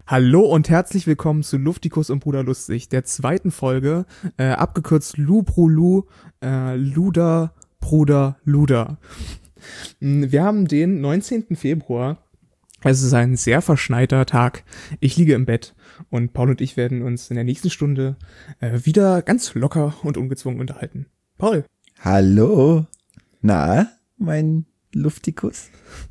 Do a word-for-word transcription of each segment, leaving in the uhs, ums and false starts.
Hallo und herzlich willkommen zu Luftikus und Bruder Lustig, der zweiten Folge, äh, abgekürzt Lubrulu, äh, Luder, Bruder, Luder. Wir haben den neunzehnten Februar, es ist ein sehr verschneiter Tag. Ich liege im Bett und Paul und ich werden uns in der nächsten Stunde äh, wieder ganz locker und ungezwungen unterhalten. Paul. Hallo. Na, mein Luftikus?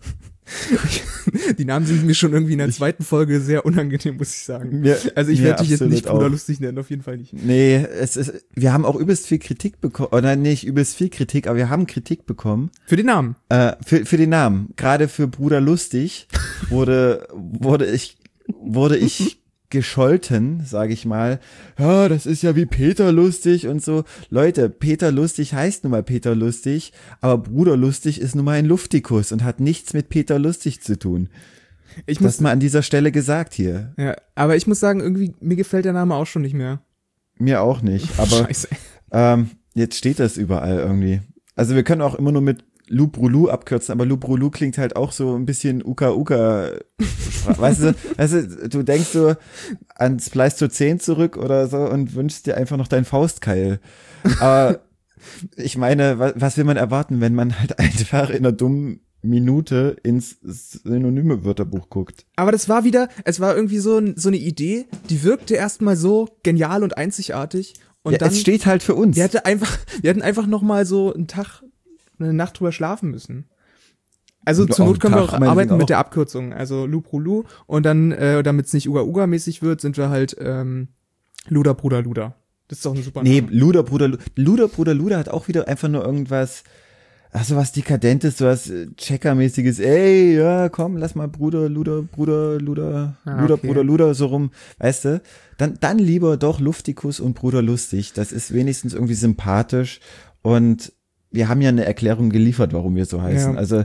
Die Namen sind mir schon irgendwie in der zweiten Folge sehr unangenehm, muss ich sagen. Mir, also ich werde dich jetzt nicht Bruder Lustig nennen, auf jeden Fall nicht. Nee, es ist, wir haben auch übelst viel Kritik bekommen, oder nicht übelst viel Kritik, aber wir haben Kritik bekommen. Für den Namen? Äh, für, für den Namen. Gerade für Bruder Lustig wurde, wurde ich, wurde ich gescholten, sage ich mal. Ja, das ist ja wie Peter Lustig und so. Leute, Peter Lustig heißt nun mal Peter Lustig, aber Bruder Lustig ist nun mal ein Luftikus und hat nichts mit Peter Lustig zu tun. Ich muss, das mal an dieser Stelle gesagt hier. Ja, aber ich muss sagen, irgendwie, mir gefällt der Name auch schon nicht mehr. Mir auch nicht, aber Scheiße. Ähm, jetzt steht das überall irgendwie. Also wir können auch immer nur mit Lubrulu abkürzen, aber Lubrulu klingt halt auch so ein bisschen Uka-Uka. weißt du, weißt du, du denkst so ans Pleistozän zurück oder so und wünschst dir einfach noch deinen Faustkeil. Aber ich meine, was, was will man erwarten, wenn man halt einfach in einer dummen Minute ins Synonyme-Wörterbuch guckt? Aber das war wieder, es war irgendwie so, so eine Idee, die wirkte erstmal so genial und einzigartig. Und ja, dann, es steht halt für uns. Wir hatten einfach, wir hatten einfach noch mal so einen Tag, eine Nacht drüber schlafen müssen. Also zur Not können wir auch arbeiten mit der Abkürzung. Also Lubrulu und dann, äh, damit es nicht Uga-Uga-mäßig wird, sind wir halt ähm, Luder, Bruder, Luder. Das ist doch ein super Name. Nee, Luder, Bruder, Luder, Bruder, Luder hat auch wieder einfach nur irgendwas, ach so was Dekadentes, so was Checker-mäßiges. Ey, ja, komm, lass mal Bruder, Luder, Bruder, Luder, ah, Luder, okay. Bruder, Luder, so rum, weißt du? Dann, dann lieber doch Luftikus und Bruder Lustig. Das ist wenigstens irgendwie sympathisch und wir haben ja eine Erklärung geliefert, warum wir so heißen. Ja. Also,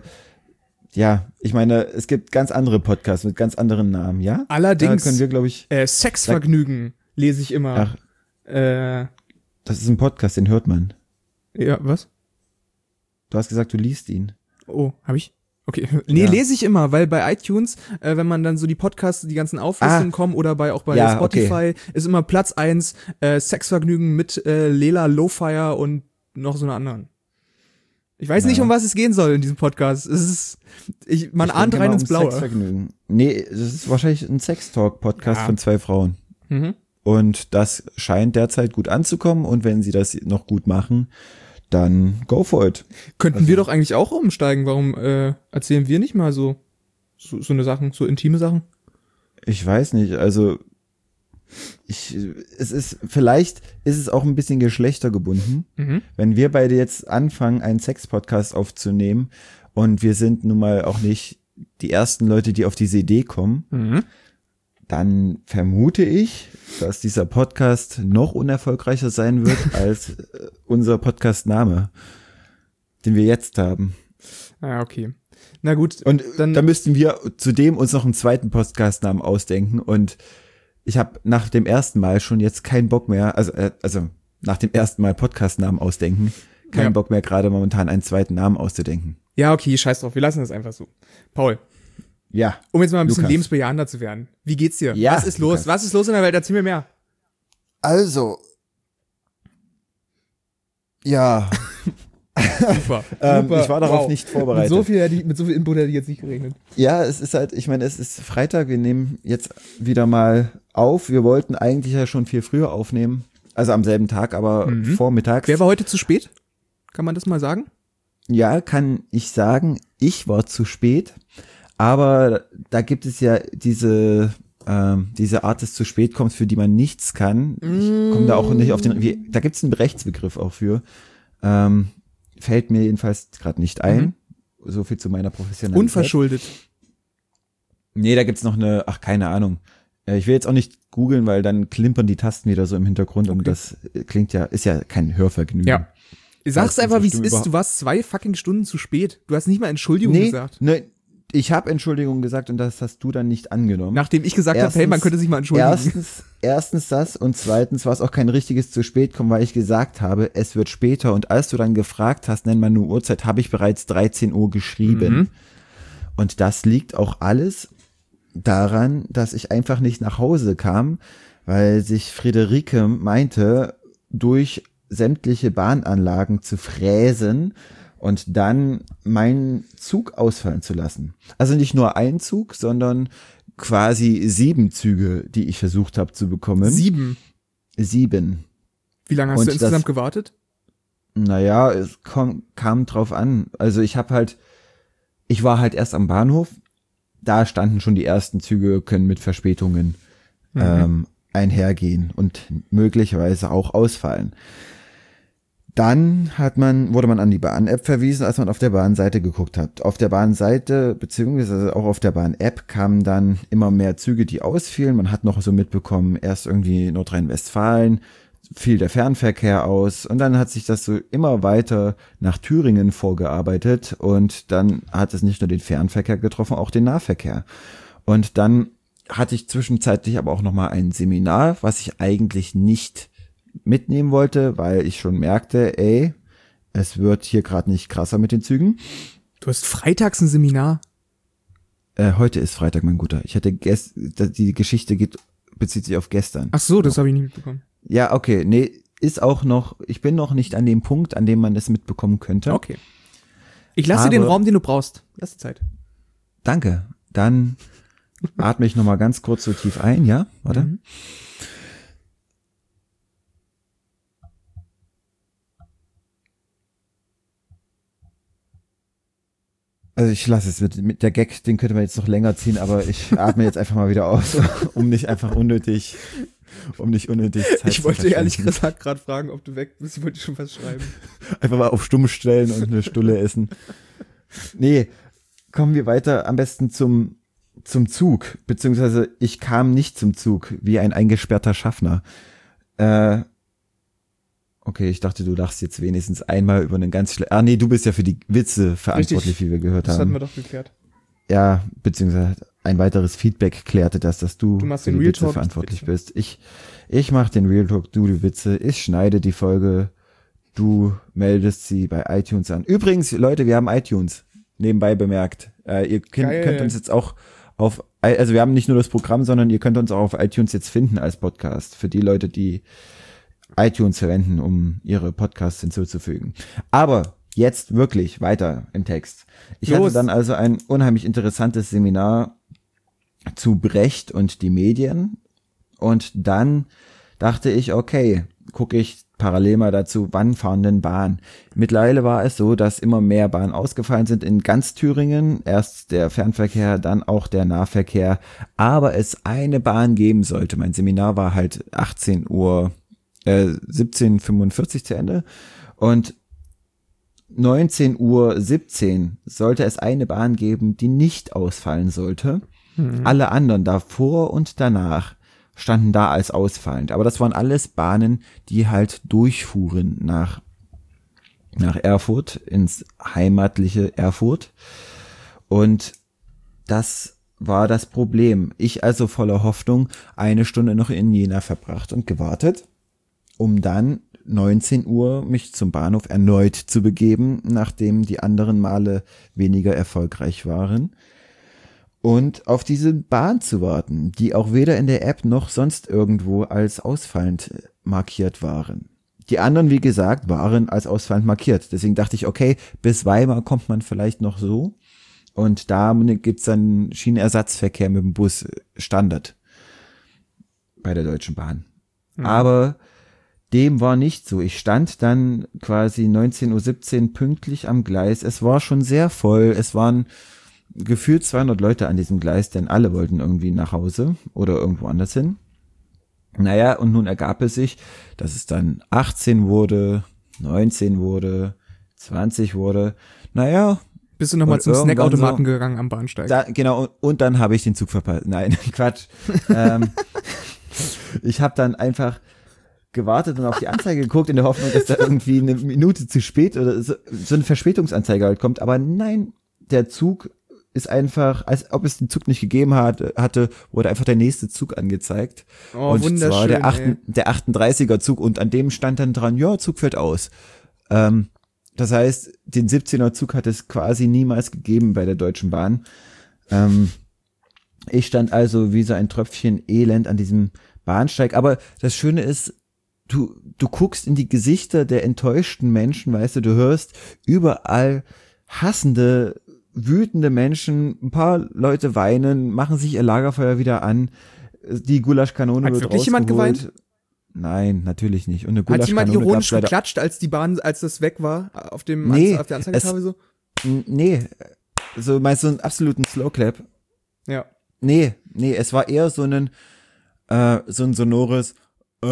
ja, ich meine, es gibt ganz andere Podcasts mit ganz anderen Namen, ja? Allerdings, da können wir, glaube ich, äh, Sexvergnügen da, lese ich immer. Ach, äh, das ist ein Podcast, den hört man. Ja, was? Du hast gesagt, du liest ihn. Oh, hab ich? Okay, nee, ja. Lese ich immer, weil bei iTunes, äh, wenn man dann so die Podcasts, die ganzen Auflistungen ah. kommen oder bei auch bei ja, Spotify, okay. ist immer Platz eins äh, Sexvergnügen mit äh, Lela Lowfire und noch so einer anderen. Ich weiß ja. nicht, um was es gehen soll in diesem Podcast. Es ist, ich, man ich ahnt rein ins Blaue. Sexvergnügen. Nee, es ist wahrscheinlich ein Sextalk-Podcast ja. von zwei Frauen. Mhm. Und das scheint derzeit gut anzukommen und wenn sie das noch gut machen, dann go for it. Könnten also, wir doch eigentlich auch umsteigen. Warum äh, erzählen wir nicht mal so, so so eine Sachen, so intime Sachen? Ich weiß nicht, also ich, es ist, vielleicht ist es auch ein bisschen geschlechtergebunden. Mhm. Wenn wir beide jetzt anfangen, einen Sex-Podcast aufzunehmen und wir sind nun mal auch nicht die ersten Leute, die auf diese Idee kommen, mhm. dann vermute ich, dass dieser Podcast noch unerfolgreicher sein wird als äh, unser Podcast-Name, den wir jetzt haben. Ah, okay. Na gut. Und dann da müssten wir zudem uns noch einen zweiten Podcast-Namen ausdenken und ich habe nach dem ersten Mal schon jetzt keinen Bock mehr, also äh, also nach dem ersten Mal Podcast-Namen ausdenken, keinen ja. Bock mehr gerade momentan einen zweiten Namen auszudenken. Ja, okay, scheiß drauf, wir lassen das einfach so. Paul. Ja. Um jetzt mal ein bisschen Lukas. lebensbejahender zu werden. Wie geht's dir? Ja, Was ist los? Lukas. Was ist los in der Welt? Erzähl mir mehr. Also. Ja. Super. ähm, Super. Ich war darauf wow. nicht vorbereitet. Mit so viel, hätte ich, mit so viel Input hätte ich jetzt nicht gerechnet. Ja, es ist halt, ich meine, es ist Freitag, wir nehmen jetzt wieder mal auf. Wir wollten eigentlich ja schon viel früher aufnehmen. Also am selben Tag, aber mhm. vormittags. Wer war heute zu spät? Kann man das mal sagen? Ja, kann ich sagen. Ich war zu spät. Aber da gibt es ja diese ähm, diese Art des zu spät kommst, für die man nichts kann. Ich komme da auch nicht auf den, wie, da gibt es einen Rechtsbegriff auch für. Ähm, fällt mir jedenfalls gerade nicht ein. Mhm. So viel zu meiner Professionalität. Unverschuldet. Nee, da gibt's noch eine, ach, keine Ahnung. Ich will jetzt auch nicht googeln, weil dann klimpern die Tasten wieder so im Hintergrund okay. und das klingt ja, ist ja kein Hörvergnügen. Ja. Sag's einfach, wie es ist. Du warst zwei fucking Stunden zu spät. Du hast nicht mal Entschuldigung nee, gesagt. Nee, ich habe Entschuldigung gesagt und das hast du dann nicht angenommen. Nachdem ich gesagt habe, hey, man könnte sich mal entschuldigen. Erstens, erstens das und zweitens war es auch kein richtiges zu spät kommen, weil ich gesagt habe, es wird später und als du dann gefragt hast, nenn mal eine Uhrzeit, habe ich bereits dreizehn Uhr geschrieben. Mhm. Und das liegt auch alles daran, dass ich einfach nicht nach Hause kam, weil sich Friederike meinte, durch sämtliche Bahnanlagen zu fräsen und dann meinen Zug ausfallen zu lassen. Also nicht nur ein Zug, sondern quasi sieben Züge, die ich versucht habe zu bekommen. Sieben? Sieben. Wie lange hast Und du insgesamt das, gewartet? Naja, es kam, kam drauf an. Also ich habe halt, ich war halt erst am Bahnhof, da standen schon die ersten Züge, können mit Verspätungen mhm. ähm, einhergehen und möglicherweise auch ausfallen. Dann hat man, wurde man an die Bahn-App verwiesen, als man auf der Bahnseite geguckt hat. Auf der Bahnseite, beziehungsweise auch auf der Bahn-App kamen dann immer mehr Züge, die ausfielen. Man hat noch so mitbekommen, erst irgendwie Nordrhein-Westfalen, fiel der Fernverkehr aus und dann hat sich das so immer weiter nach Thüringen vorgearbeitet und dann hat es nicht nur den Fernverkehr getroffen, auch den Nahverkehr. Und dann hatte ich zwischenzeitlich aber auch nochmal ein Seminar, was ich eigentlich nicht mitnehmen wollte, weil ich schon merkte, ey, es wird hier gerade nicht krasser mit den Zügen. Du hast freitags ein Seminar? Äh, heute ist Freitag, mein Guter. Ich hatte gest die Geschichte geht bezieht sich auf gestern. Ach so, das habe ich nicht mitbekommen. Ja, okay, nee, ist auch noch, ich bin noch nicht an dem Punkt, an dem man das mitbekommen könnte. Okay. Ich lasse dir den Raum, den du brauchst. Lass dir Zeit. Danke. Dann atme ich nochmal ganz kurz so tief ein, ja? Warte. Mhm. Also ich lasse es mit, mit der Gag, den könnte man jetzt noch länger ziehen, aber ich atme jetzt einfach mal wieder aus, um nicht einfach unnötig, um nicht unnötig Zeit Ich wollte ehrlich gesagt gerade fragen, ob du weg bist, ich wollte schon was schreiben. Einfach mal auf stumm stellen und eine Stulle essen. Nee, kommen wir weiter am besten zum, zum Zug, beziehungsweise ich kam nicht zum Zug, wie ein eingesperrter Schaffner. Äh, Okay, ich dachte, du lachst jetzt wenigstens einmal über einen ganz schlechten... Ah, nee, du bist ja für die Witze verantwortlich, Richtig. Wie wir gehört das haben. Das hatten wir doch geklärt. Ja, beziehungsweise ein weiteres Feedback klärte das, dass du, du für die Witze Talk, verantwortlich Witze. bist. Ich, ich mach den Real Talk, du die Witze. Ich schneide die Folge, du meldest sie bei iTunes an. Übrigens, Leute, wir haben iTunes, nebenbei bemerkt. Äh, ihr könnt, könnt uns jetzt auch auf... Also wir haben nicht nur das Programm, sondern ihr könnt uns auch auf iTunes jetzt finden als Podcast. Für die Leute, die iTunes verwenden, um ihre Podcasts hinzuzufügen. Aber jetzt wirklich weiter im Text. Ich Los. hatte dann also ein unheimlich interessantes Seminar zu Brecht und die Medien und dann dachte ich, okay, gucke ich parallel mal dazu, wann fahren denn Bahnen? Mittlerweile war es so, dass immer mehr Bahnen ausgefallen sind in ganz Thüringen. Erst der Fernverkehr, dann auch der Nahverkehr. Aber es eine Bahn geben sollte. Mein Seminar war halt achtzehn Uhr, äh, siebzehn Uhr fünfundvierzig zu Ende. Und neunzehn Uhr siebzehn sollte es eine Bahn geben, die nicht ausfallen sollte. Mhm. Alle anderen davor und danach standen da als ausfallend. Aber das waren alles Bahnen, die halt durchfuhren nach, nach Erfurt, ins heimatliche Erfurt. Und das war das Problem. Ich also voller Hoffnung eine Stunde noch in Jena verbracht und gewartet, um dann neunzehn Uhr mich zum Bahnhof erneut zu begeben, nachdem die anderen Male weniger erfolgreich waren. Und auf diese Bahn zu warten, die auch weder in der App noch sonst irgendwo als ausfallend markiert waren. Die anderen, wie gesagt, waren als ausfallend markiert. Deswegen dachte ich, okay, bis Weimar kommt man vielleicht noch so. Und da gibt's dann Schienenersatzverkehr mit dem Bus Standard bei der Deutschen Bahn. Mhm. Aber dem war nicht so. Ich stand dann quasi neunzehn Uhr siebzehn pünktlich am Gleis. Es war schon sehr voll. Es waren gefühlt zweihundert Leute an diesem Gleis, denn alle wollten irgendwie nach Hause oder irgendwo anders hin. Naja, und nun ergab es sich, dass es dann achtzehn wurde, neunzehn wurde, zwanzig wurde. Naja. Bist du nochmal zum Snackautomaten so gegangen am Bahnsteig? Da, genau, und, und dann habe ich den Zug verpasst. Nein, Quatsch. ähm, ich habe dann einfach gewartet und auf die Anzeige geguckt in der Hoffnung, dass da irgendwie eine Minute zu spät oder so, so eine Verspätungsanzeige halt kommt. Aber nein, der Zug ist einfach, als ob es den Zug nicht gegeben hat, hatte, wurde einfach der nächste Zug angezeigt. Oh, und wunderschön, zwar der, acht, ey. der achtunddreißiger Zug und an dem stand dann dran, ja, Zug fällt aus. Ähm, das heißt, den siebzehner Zug hat es quasi niemals gegeben bei der Deutschen Bahn. Ähm, Ich stand also wie so ein Tröpfchen Elend an diesem Bahnsteig. Aber das Schöne ist, du, du guckst in die Gesichter der enttäuschten Menschen, weißt du, du hörst überall hassende, wütende Menschen, ein paar Leute weinen, machen sich ihr Lagerfeuer wieder an, die Gulaschkanone Hat wird wirklich jemand rausgeholt. geweint? Nein, natürlich nicht. Und eine Hat jemand Gulaschkanone ironisch gab's leider- geklatscht, als die Bahn, als das weg war, auf dem Nee, auf der Anzeigetafel es- so? N- Nee, so meinst du einen absoluten Slowclap? Ja. Nee, nee, es war eher so ein, äh, so ein sonores äh,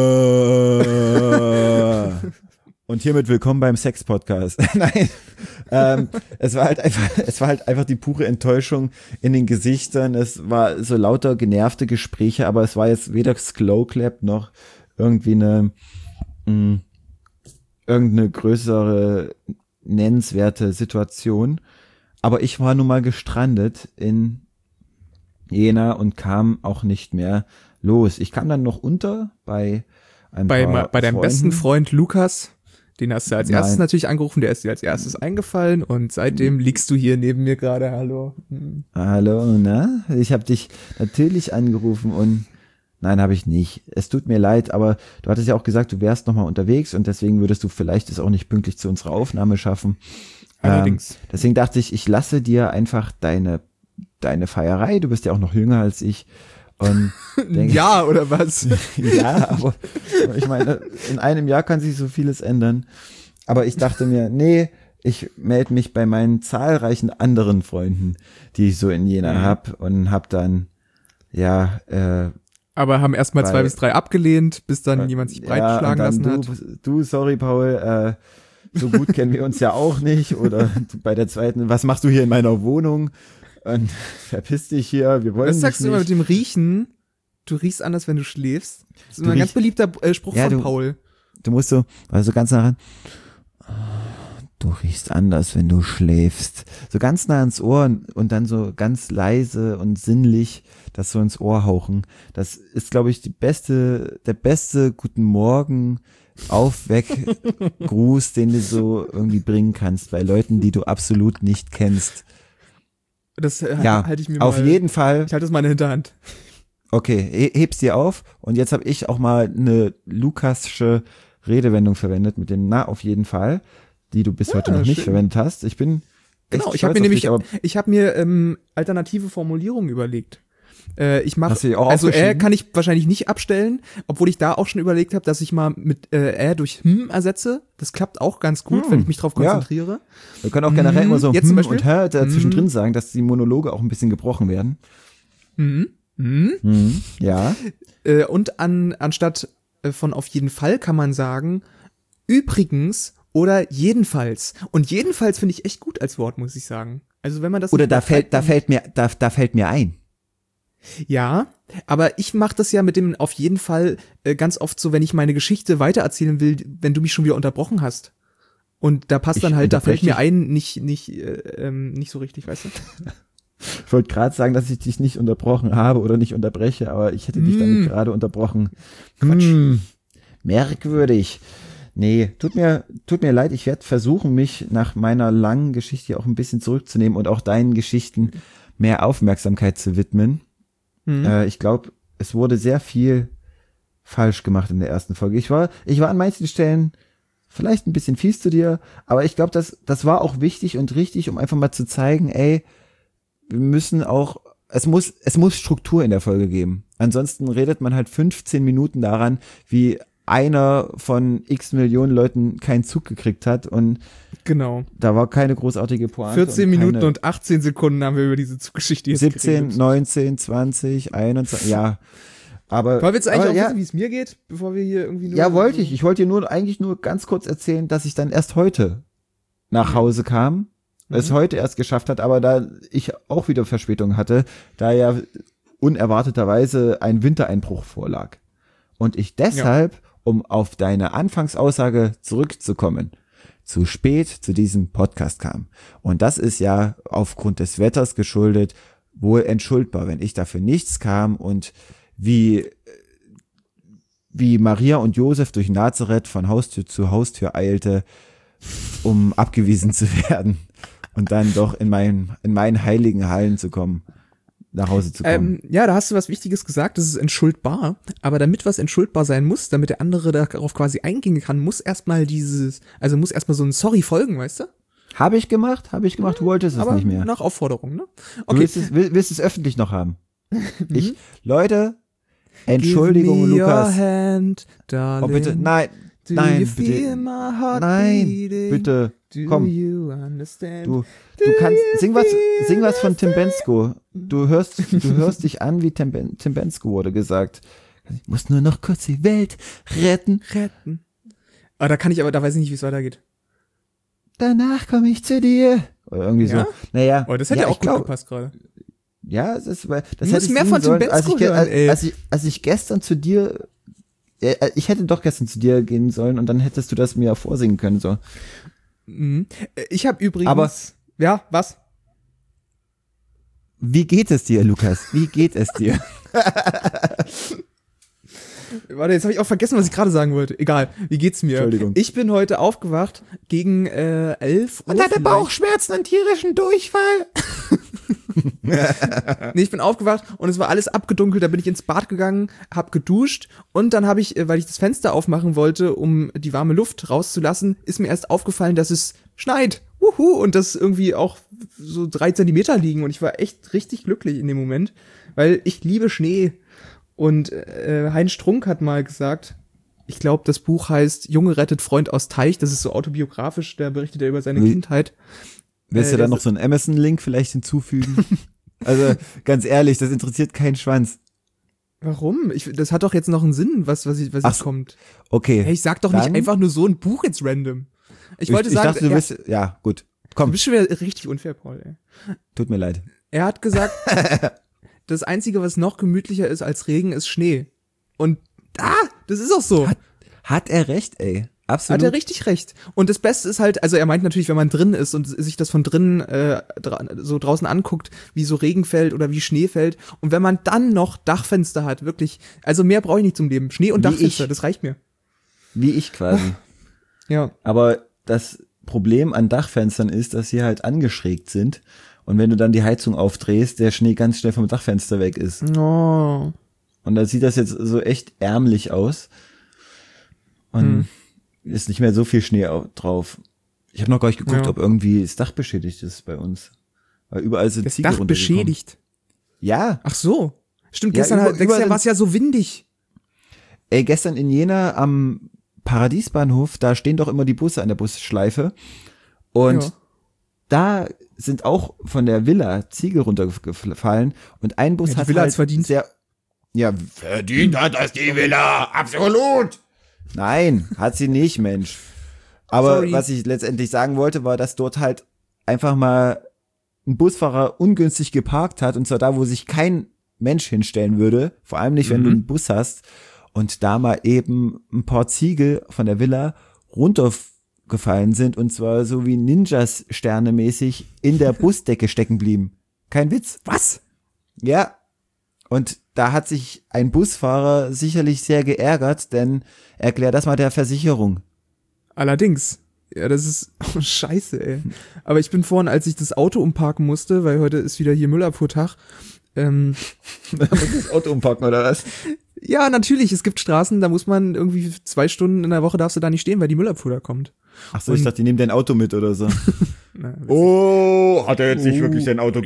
und hiermit willkommen beim Sex-Podcast. Nein, ähm, es war halt einfach, es war halt einfach die pure Enttäuschung in den Gesichtern. Es war so lauter genervte Gespräche, aber es war jetzt weder Slowclap noch irgendwie eine, mh, irgendeine größere nennenswerte Situation. Aber ich war nun mal gestrandet in Jena und kam auch nicht mehr los. Ich kam dann noch unter bei ein Bei, paar bei deinem Freunden. besten Freund Lukas, den hast du als erstes Nein. natürlich angerufen, der ist dir als erstes eingefallen und seitdem liegst du hier neben mir gerade, hallo. Hm. Hallo, na? Ich habe dich natürlich angerufen und nein, habe ich nicht. Es tut mir leid, aber du hattest ja auch gesagt, du wärst nochmal unterwegs und deswegen würdest du vielleicht es auch nicht pünktlich zu unserer Aufnahme schaffen. Allerdings. Ähm, deswegen dachte ich, ich lasse dir einfach deine deine Feierei. Du bist ja auch noch jünger als ich. Und denke, Ja, oder was? ja, aber ich meine, in einem Jahr kann sich so vieles ändern. Aber ich dachte mir, nee, ich melde mich bei meinen zahlreichen anderen Freunden, die ich so in Jena Mhm. hab und hab dann, ja, äh, Aber haben erstmal zwei Weil- bis drei abgelehnt, bis dann jemand sich ja, breitschlagen und lassen dann hat. du, du, sorry, Paul, äh, so gut kennen wir uns ja auch nicht. Oder bei der zweiten, was machst du hier in meiner Wohnung? Und verpiss dich hier, wir wollen Was dich sagst du immer mit nicht. dem Riechen? Du riechst anders, wenn du schläfst. Das ist Du immer ein ganz riech- beliebter äh, Spruch Ja, von du- Paul. Du musst so, also ganz nah ran. Du riechst anders, wenn du schläfst. So ganz nah ans Ohr und, und dann so ganz leise und sinnlich das so ins Ohr hauchen. Das ist, glaube ich, die beste, der beste Guten Morgen Aufweck-Gruß, den du so irgendwie bringen kannst bei Leuten, die du absolut nicht kennst. Das äh, Ja, halte ich mir auf mal. jeden Fall. Ich halte das mal in der Hinterhand. Okay, he- heb's dir auf. Und jetzt habe ich auch mal eine Lukasche Redewendung verwendet mit dem Na auf jeden Fall, die du bis heute noch nicht schön. verwendet hast. Ich bin echt Genau, ich stolz habe mir auf nämlich, dich, aber ich habe mir ähm, alternative Formulierungen überlegt. Äh, ich mache, Hast du die auch also äh aufgeschrieben? kann ich wahrscheinlich nicht abstellen, obwohl ich da auch schon überlegt habe, dass ich mal mit äh, äh durch hm ersetze. Das klappt auch ganz gut, Hm, wenn ich mich drauf ja. konzentriere. wir können auch generell Mhm, immer so jetzt zum hm Beispiel? und hä dazwischen Mhm. drin sagen, dass die Monologe auch ein bisschen gebrochen werden. Hm. Hm. Mhm. Ja. Äh, und an anstatt äh, von auf jeden Fall kann man sagen übrigens oder jedenfalls. Und jedenfalls finde ich echt gut als Wort, muss ich sagen. Also wenn man das Oder nicht da fällt, da übertreibt, fällt mir, da, da fällt mir ein. ja, aber ich mache das ja mit dem auf jeden Fall äh, ganz oft so, wenn ich meine Geschichte weitererzählen will, wenn du mich schon wieder unterbrochen hast. Und da passt Ich dann halt, da fällt unterbreche mir ein, nicht nicht äh, ähm, nicht so richtig, weißt du? Ich wollte gerade sagen, dass ich dich nicht unterbrochen habe oder nicht unterbreche, aber ich hätte dich Mm. damit gerade unterbrochen. Quatsch. Hm, merkwürdig. Nee, tut mir, tut mir leid, ich werde versuchen, mich nach meiner langen Geschichte auch ein bisschen zurückzunehmen und auch deinen Geschichten mehr Aufmerksamkeit zu widmen. Mhm. Äh, ich glaube, es wurde sehr viel falsch gemacht in der ersten Folge. Ich war, ich war an manchen Stellen vielleicht ein bisschen fies zu dir, aber ich glaube, das, das war auch wichtig und richtig, um einfach mal zu zeigen, ey, wir müssen auch, es muss, es muss Struktur in der Folge geben. Ansonsten redet man halt fünfzehn Minuten daran, wie einer von x Millionen Leuten keinen Zug gekriegt hat und Genau. da war keine großartige Pointe. vierzehn und Minuten keine und achtzehn Sekunden haben wir über diese Zuggeschichte jetzt siebzehn, geredet. neunzehn, zwanzig, einundzwanzig, ja. Aber, Wollen wir jetzt eigentlich aber auch ja, wissen, wie es mir geht, bevor wir hier irgendwie nur ja, wollte ich. Ich wollte dir nur eigentlich nur ganz kurz erzählen, dass ich dann erst heute nach Hause kam, es Mhm. heute erst geschafft hat, aber da ich auch wieder Verspätung hatte, da ja unerwarteterweise ein Wintereinbruch vorlag. Und ich deshalb, um auf deine Anfangsaussage zurückzukommen, zu spät zu diesem Podcast kam. Und das ist ja aufgrund des Wetters geschuldet, wohl entschuldbar, wenn ich dafür nichts kam und wie wie Maria und Josef durch Nazareth von Haustür zu Haustür eilte, um abgewiesen zu werden und dann doch in meinen, in meinen heiligen Hallen zu kommen. nach Hause zu kommen. Ähm, ja, da hast du was Wichtiges gesagt, das ist entschuldbar. Aber damit was entschuldbar sein muss, damit der andere darauf quasi eingehen kann, muss erstmal dieses, also muss erstmal so ein Sorry folgen, weißt du? Habe ich gemacht, habe ich gemacht, du wolltest es Aber nicht mehr. nach Aufforderung, ne? Okay. Du willst es, will, willst es öffentlich noch haben. Ich, Leute, Entschuldigung, Give me Lukas. Your hand, Oh, bitte, nein, Do nein, you bitte. feel my heart Nein, beating? bitte, Do komm. you understand? Du, du kannst, sing was, sing was von Tim Bendzko. Du hörst, du hörst dich an, wie Tim, ben, Tim Bendzko wurde gesagt. Ich muss nur noch kurz die Welt retten. Retten. Ah, da kann ich aber, da weiß ich nicht, wie es weitergeht. Danach komme ich zu dir. Oder irgendwie Ja? so. Naja. Oh, das hätte ja, auch gut glaub, gepasst gerade. Ja, es ist, weil, das Du hätte musst ich mehr singen von Tim sollen, Bendzko als ich, ge- hören, als, ey. als ich, als ich gestern zu dir, äh, ich hätte doch gestern zu dir gehen sollen und dann hättest du das mir vorsingen können, so. Mhm. Ich habe übrigens, Aber- ja, was? Wie geht es dir, Lukas? Wie geht es dir? Warte, jetzt habe ich auch vergessen, was ich gerade sagen wollte. Egal, wie geht's mir? Entschuldigung. Ich bin heute aufgewacht gegen äh, elf Uhr. Und hatte vielleicht. Bauchschmerzen und tierischen Durchfall. Nee, ich bin aufgewacht und es war alles abgedunkelt, da bin ich ins Bad gegangen, hab geduscht und dann habe ich, äh, weil ich das Fenster aufmachen wollte, um die warme Luft rauszulassen, ist mir erst aufgefallen, dass es schneit. Wuhu, und dass irgendwie auch so drei Zentimeter liegen und ich war echt richtig glücklich in dem Moment, weil ich liebe Schnee. Und äh, Heinz Strunk hat mal gesagt, ich glaube, das Buch heißt Junge rettet Freund aus Teich, das ist so autobiografisch, da berichtet er über seine Wie? Kindheit. Willst Äh, du da das- noch so einen Amazon-Link vielleicht hinzufügen? Also, ganz ehrlich, das interessiert keinen Schwanz. Warum? Ich, das hat doch jetzt noch einen Sinn, was, was, ich, was Ach jetzt so. kommt. Okay. Hey, ich sag doch Dann- nicht einfach nur so ein Buch jetzt random. Ich wollte ich, ich sagen, dachte, du er, bist, ja, gut. du Komm, bist schon wieder richtig unfair, Paul. Ey. tut mir leid. Er hat gesagt, das Einzige, was noch gemütlicher ist als Regen, ist Schnee. Und ah, das ist auch so. Hat, Hat er recht, ey. Absolut. er richtig recht. Und das Beste ist halt, also er meint natürlich, wenn man drin ist und sich das von drinnen äh, dra so draußen anguckt, wie so Regen fällt oder wie Schnee fällt. Und wenn man dann noch Dachfenster hat, wirklich, also mehr brauche ich nicht zum Leben. Schnee und Wie Dachfenster, ich. das reicht mir. Wie ich quasi. Ja. Aber das Problem an Dachfenstern ist, dass sie halt angeschrägt sind. Und wenn du dann die Heizung aufdrehst, der Schnee ganz schnell vom Dachfenster weg ist. Oh. Und da sieht das jetzt so echt ärmlich aus. Und Hm. ist nicht mehr so viel Schnee au- drauf. Ich habe noch gar nicht geguckt, Ja. ob irgendwie das Dach beschädigt ist bei uns. Weil überall sind Das Ziegel Dach runtergekommen. beschädigt. Ja. Ach so. Stimmt, Ja, gestern über- halt, letztes überall Jahr war es sind- ja so windig. Ey, gestern in Jena am Paradiesbahnhof, da stehen doch immer die Busse an der Busschleife. Und Ja. da sind auch von der Villa Ziegel runtergefallen. Und ein Bus Ja, die hat Villa halt hat's verdient. sehr, ja, verdient hat das die Villa, absolut. Nein, hat sie nicht, Mensch. Aber Sorry. was ich letztendlich sagen wollte, war, dass dort halt einfach mal ein Busfahrer ungünstig geparkt hat, und zwar da, wo sich kein Mensch hinstellen würde, vor allem nicht, wenn Mhm. du einen Bus hast, und da mal eben ein paar Ziegel von der Villa runtergefallen sind, und zwar so wie Ninjas sternemäßig in der Busdecke stecken blieben. Kein Witz. Was? Ja. Und da hat sich ein Busfahrer sicherlich sehr geärgert, denn erklär das mal der Versicherung. Allerdings. Ja, das ist oh, scheiße, ey. Aber ich bin vorhin, als ich das Auto umparken musste, weil heute ist wieder hier Müllabfuhrtag. Ähm, Da muss das Auto umpacken, oder was? ja, natürlich, es gibt Straßen, da muss man irgendwie zwei Stunden in der Woche darfst du da nicht stehen, weil die Müllabfuhr da kommt. Ach so, ich Und- dachte, die nehmen dein Auto mit oder so. Na, Oh, hat er jetzt nicht wirklich sein Auto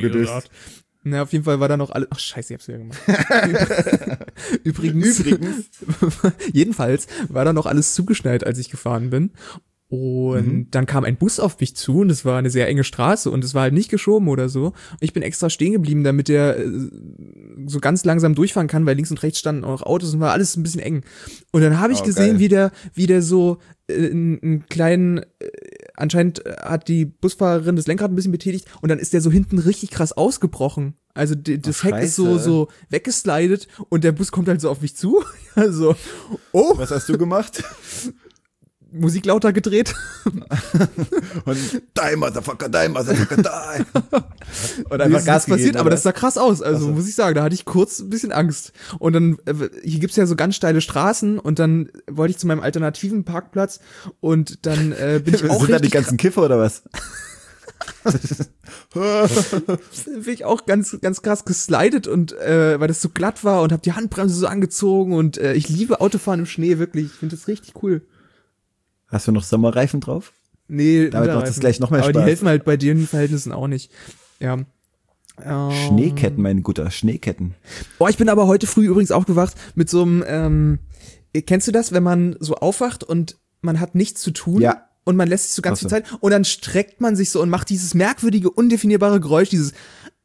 Na, auf jeden Fall war da noch alles. Ach, scheiße, ich hab's wieder gemacht. Übrigens. Übrigens. Jedenfalls war da noch alles zugeschneit, als ich gefahren bin. Und Mhm. dann kam ein Bus auf mich zu und es war eine sehr enge Straße und es war halt nicht geschoben oder so. Und ich bin extra stehen geblieben, damit der äh, so ganz langsam durchfahren kann, weil links und rechts standen auch Autos und war alles ein bisschen eng. Und dann habe ich Oh, gesehen, geil. wie der, wie der so äh, einen, einen kleinen, äh, anscheinend äh, hat die Busfahrerin das Lenkrad ein bisschen betätigt und dann ist der so hinten richtig krass ausgebrochen. Also die, das Ach, Heck ist so, scheiße. so weggeslidet und der Bus kommt halt so auf mich zu. Also, oh, Was hast du gemacht? Musik lauter gedreht. Und die Motherfucker, die Motherfucker, die. Und Nee, einfach ist Gas nichts passiert, gegeben, aber oder? das sah krass aus. Also Ach so. muss ich sagen, da hatte ich kurz ein bisschen Angst. Und dann, äh, hier gibt's ja so ganz steile Straßen und dann wollte ich zu meinem alternativen Parkplatz und dann äh, bin ich auch Sind da die richtig ganzen Kiffer oder was? Bin ich auch ganz, ganz krass geslidet und äh, weil das so glatt war und habe die Handbremse so angezogen und äh, ich liebe Autofahren im Schnee, wirklich. Ich finde das richtig cool. Hast du noch Sommerreifen drauf? Nee, damit macht das gleich noch mehr aber Spaß. Die helfen halt bei den Verhältnissen auch nicht. Ja. Ähm, Schneeketten, mein Guter, Schneeketten. Oh, ich bin aber heute früh übrigens aufgewacht mit so einem, ähm, kennst du das, wenn man so aufwacht und man hat nichts zu tun? Ja. Und man lässt sich so ganz so. viel Zeit und dann streckt man sich so und macht dieses merkwürdige, undefinierbare Geräusch, dieses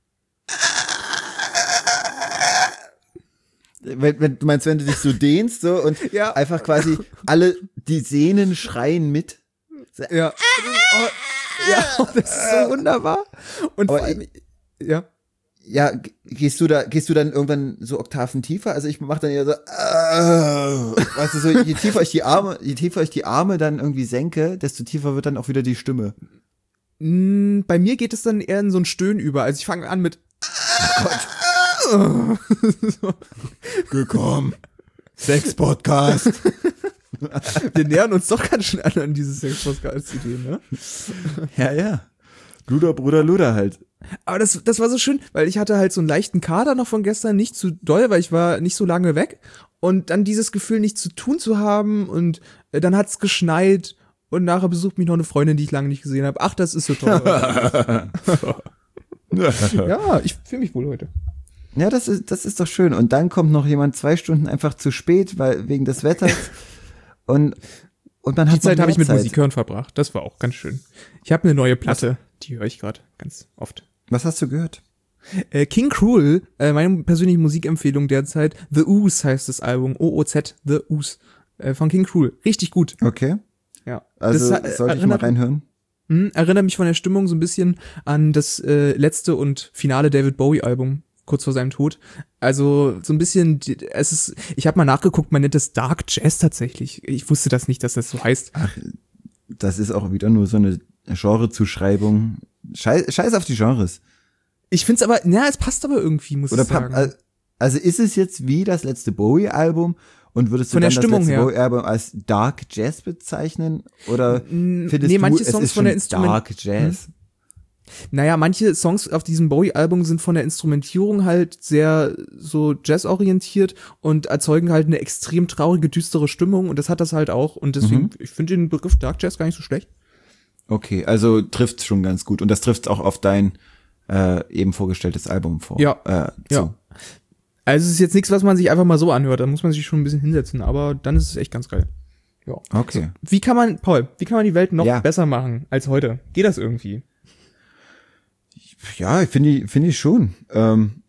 Wenn, wenn, du meinst, wenn du dich so dehnst so und ja. einfach quasi alle die Sehnen schreien mit. So, ja. Oh, ja, das ist so wunderbar. Und Aber vor allem, ja. Ja, g- gehst du da, gehst du dann irgendwann so Oktaven tiefer? Also ich mach dann eher so, äh, weißt du, so, je tiefer ich die Arme, je tiefer ich die Arme dann irgendwie senke, desto tiefer wird dann auch wieder die Stimme. Mm, Bei mir geht es dann eher in so ein Stöhnen über. Also ich fange an mit so. Gekommen. Sex-Podcast. Wir nähern uns doch ganz schnell an diese Sex-Podcast-Idee, ne? Ja, ja. Luder, Bruder, Luder halt. Aber das, das war so schön, weil ich hatte halt so einen leichten Kater noch von gestern, nicht zu doll, weil ich war nicht so lange weg. Und dann dieses Gefühl, nichts zu tun zu haben und äh, dann hat's geschneit und nachher besucht mich noch eine Freundin, die ich lange nicht gesehen habe. Ach, das ist so toll. Ja, ich fühle mich wohl heute. Ja, das ist, das ist doch schön. Und dann kommt noch jemand zwei Stunden einfach zu spät, weil wegen des Wetters. Und, und man hat Die Zeit noch habe ich mehr mit Zeit. Musik hören verbracht. Das war auch ganz schön. Ich habe eine neue Platte, die höre ich gerade ganz oft. Was hast du gehört? Äh, King Cruel, äh, meine persönliche Musikempfehlung derzeit, The Ooze heißt das Album, O O Z, The Ooze, äh, von King Cruel. Richtig gut. Okay. Ja. Also Das, äh, sollte ich mal erinnert- reinhören? Hm, erinnert mich von der Stimmung so ein bisschen an das äh, letzte und finale David Bowie Album kurz vor seinem Tod. Also so ein bisschen, die- es ist, ich habe mal nachgeguckt, man nennt es Dark Jazz tatsächlich. Ich wusste das nicht, dass das so heißt. Ach, das ist auch wieder nur so eine Genrezuschreibung. Scheiß, scheiß auf die Genres. Ich find's aber, na, es passt aber irgendwie, muss Oder ich sagen. pa- also ist es jetzt wie das letzte Bowie-Album und würdest du Von der dann Stimmung das letzte her. Bowie-Album als Dark Jazz bezeichnen? Oder N- findest nee, du, manche es Songs ist von der schon Instrument- Dark Jazz? Naja, manche Songs auf diesem Bowie-Album sind von der Instrumentierung halt sehr so jazzorientiert und erzeugen halt eine extrem traurige, düstere Stimmung und das hat das halt auch und deswegen, Mhm. ich finde den Begriff Dark Jazz gar nicht so schlecht. Okay, also trifft's schon ganz gut. Und das trifft auch auf dein äh, eben vorgestelltes Album vor. Ja. Äh, zu. Ja. Also es ist jetzt nichts, was man sich einfach mal so anhört, da muss man sich schon ein bisschen hinsetzen, aber dann ist es echt ganz geil. Ja. Okay. Wie kann man, Paul, wie kann man die Welt noch Ja. besser machen als heute? Geht das irgendwie? Ja, finde ich, finde ich schon. Ähm,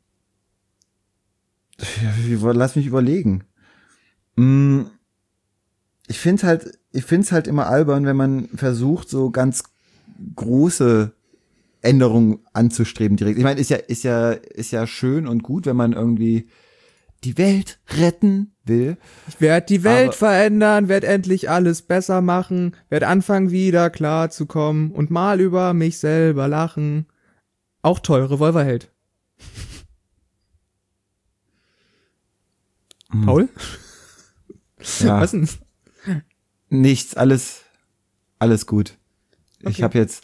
ja, lass mich überlegen. Mm, Ich finde halt, ich finde es halt immer albern, wenn man versucht, so ganz große Änderungen anzustreben direkt. Ich meine, ist ja, ist ja, ist ja schön und gut, wenn man irgendwie die Welt retten will. Ich werde die Welt Aber- verändern, werde endlich alles besser machen, werde anfangen wieder klar zu kommen und mal über mich selber lachen. Auch toll, Revolverheld. Hm. Paul? Ja, Was denn? nichts, alles, alles gut. Ich Okay. habe jetzt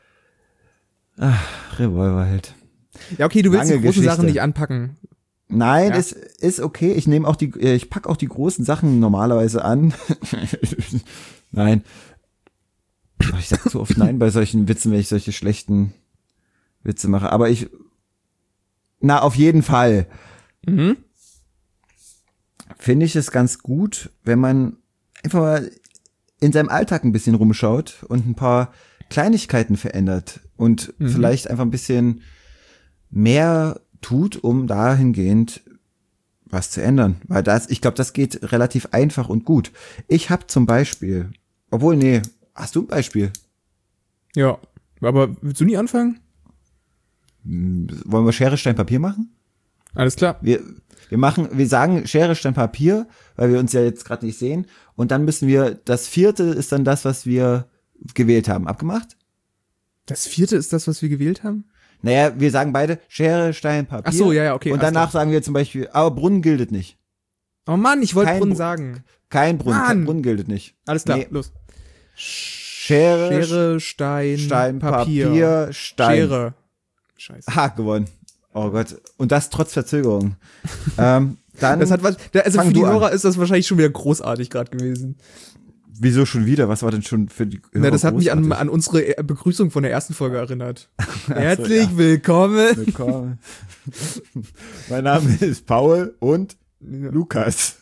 ach, Revolverheld. Ja, okay, du willst Lange die großen Geschichte. Sachen nicht anpacken. Nein, Ja. ist, ist okay. Ich nehme auch die, äh, ich pack auch die großen Sachen normalerweise an. Nein. Ich sag zu oft nein bei solchen Witzen, wenn ich solche schlechten Witze mache. Aber ich, na, auf jeden Fall Mhm. finde ich es ganz gut, wenn man einfach mal in seinem Alltag ein bisschen rumschaut und ein paar Kleinigkeiten verändert und Mhm. vielleicht einfach ein bisschen mehr tut, um dahingehend was zu ändern. Weil das, ich glaube, das geht relativ einfach und gut. Ich habe zum Beispiel, obwohl, nee, hast du ein Beispiel? Ja, aber willst du nie anfangen? Hm, Wollen wir Schere, Stein, Papier machen? Alles klar. Wir, wir machen, wir sagen Schere, Stein, Papier, weil wir uns ja jetzt gerade nicht sehen. Und dann müssen wir, das vierte ist dann das, was wir gewählt haben. Abgemacht? Das vierte ist das, was wir gewählt haben? Naja, wir sagen beide Schere, Stein, Papier. Ach so, ja, ja, okay. Und alles danach klar. sagen wir zum Beispiel, aber Brunnen gilt nicht. Oh Mann, ich wollte Kein Brunnen Br- sagen. Kein Brunnen, kein Mann. Brunnen gilt nicht. Alles klar, Nee. los. Schere, Schere, Stein, Stein, Papier, Papier, Stein. Schere. Scheiße. Ha, gewonnen. Oh Gott. Und das trotz Verzögerung. ähm, dann das hat was, also für die du Hörer an. ist das wahrscheinlich schon wieder großartig gerade gewesen. Wieso schon wieder? Was war denn schon für die Hörer Na, das hat mich an, großartig? an unsere Begrüßung von der ersten Folge erinnert. so, Herzlich ja. willkommen. Willkommen. Mein Name ist Paul und Lukas.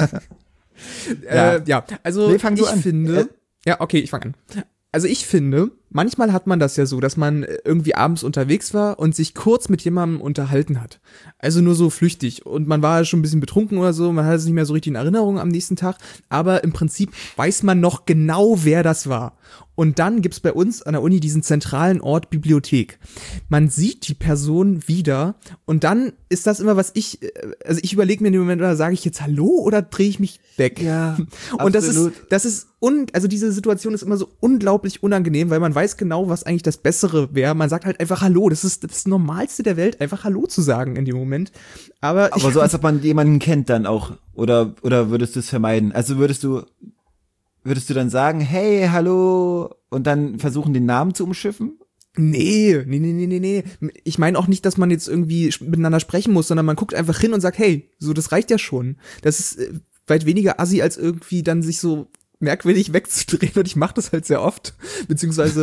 ja. Äh, ja, also Nee, fang du ich an. finde, Äh, ja, okay, ich fange an. Also ich finde, manchmal hat man das ja so, dass man irgendwie abends unterwegs war und sich kurz mit jemandem unterhalten hat. Also nur so flüchtig und man war schon ein bisschen betrunken oder so, man hat es nicht mehr so richtig in Erinnerung am nächsten Tag, aber im Prinzip weiß man noch genau, wer das war. Und dann gibt's bei uns an der Uni diesen zentralen Ort Bibliothek. Man sieht die Person wieder und dann ist das immer, was ich, also ich überlege mir in dem Moment, oder sage ich jetzt Hallo oder drehe ich mich weg? Ja, und das ist, absolut. das ist, un, also diese Situation ist immer so unglaublich unangenehm, weil man weiß genau, was eigentlich das Bessere wäre. Man sagt halt einfach Hallo. Das ist das Normalste der Welt, einfach Hallo zu sagen in dem Moment. Aber, Aber ich, so, als ob man jemanden kennt dann auch. Oder, oder würdest du es vermeiden? Also würdest du, würdest du dann sagen, hey, hallo, und dann versuchen, den Namen zu umschiffen? Nee, nee, nee, nee, nee, nee. Ich meine auch nicht, dass man jetzt irgendwie miteinander sprechen muss, sondern man guckt einfach hin und sagt, hey, so, das reicht ja schon. Das ist äh, weit weniger assi, als irgendwie dann sich so merkwürdig wegzudrehen, und ich mache das halt sehr oft, beziehungsweise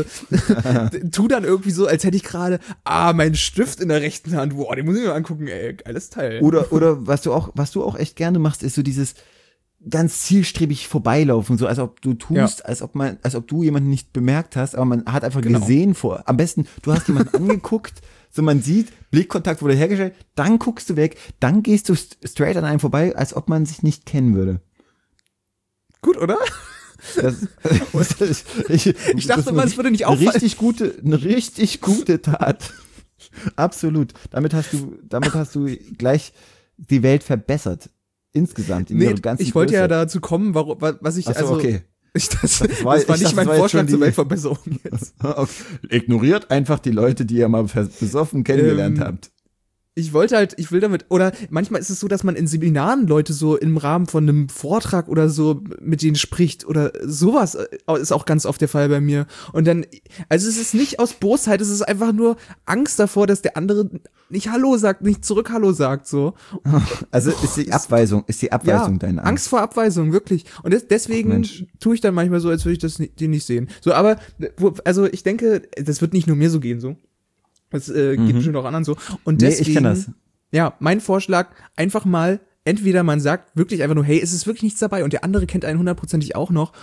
tu dann irgendwie so, als hätte ich gerade, ah, meinen Stift in der rechten Hand, boah, den muss ich mir angucken, ey, geiles Teil. Oder, oder was du auch, was du auch echt gerne machst, ist so dieses ganz zielstrebig vorbeilaufen, so als ob du tust, ja. als ob man, als ob du jemanden nicht bemerkt hast, aber man hat einfach genau. gesehen vor. Am besten, du hast jemanden angeguckt, so man sieht, Blickkontakt wurde hergestellt, dann guckst du weg, dann gehst du straight an einem vorbei, als ob man sich nicht kennen würde. Gut, oder? Das, ich, ich, ich dachte mal, es würde nicht eine auffallen. Richtig gute, eine richtig gute Tat. Absolut. Damit hast du, damit hast du gleich die Welt verbessert. Insgesamt. In nee, ihrem ganzen ich wollte Größe. ja dazu kommen, warum, was ich, Ach so, also, okay. ich, das, Das war- das war ich nicht dachte, mein das war jetzt Vorschlag schon zur die- Weltverbesserung jetzt. Okay. Ignoriert einfach die Leute, die ihr mal besoffen kennengelernt Ähm, habt. Ich wollte halt, ich will damit, oder manchmal ist es so, dass man in Seminaren Leute so im Rahmen von einem Vortrag oder so mit denen spricht oder sowas ist auch ganz oft der Fall bei mir. Und dann, also es ist nicht aus Bosheit, es ist einfach nur Angst davor, dass der andere nicht Hallo sagt, nicht zurück Hallo sagt, so. Also ist die Abweisung, ist die Abweisung Ja, deine Angst? Angst vor Abweisung, wirklich. Und des, deswegen Ach, Mensch. tue ich dann manchmal so, als würde ich das nicht, den nicht sehen. So, aber, wo- also ich denke, das wird nicht nur mir so gehen, so. Das äh, geht Mhm. bestimmt auch anderen so. Und Nee, deswegen, ich kenn das. ja, mein Vorschlag, einfach mal, entweder man sagt wirklich einfach nur, hey, es ist wirklich nichts dabei und der andere kennt einen hundertprozentig auch noch.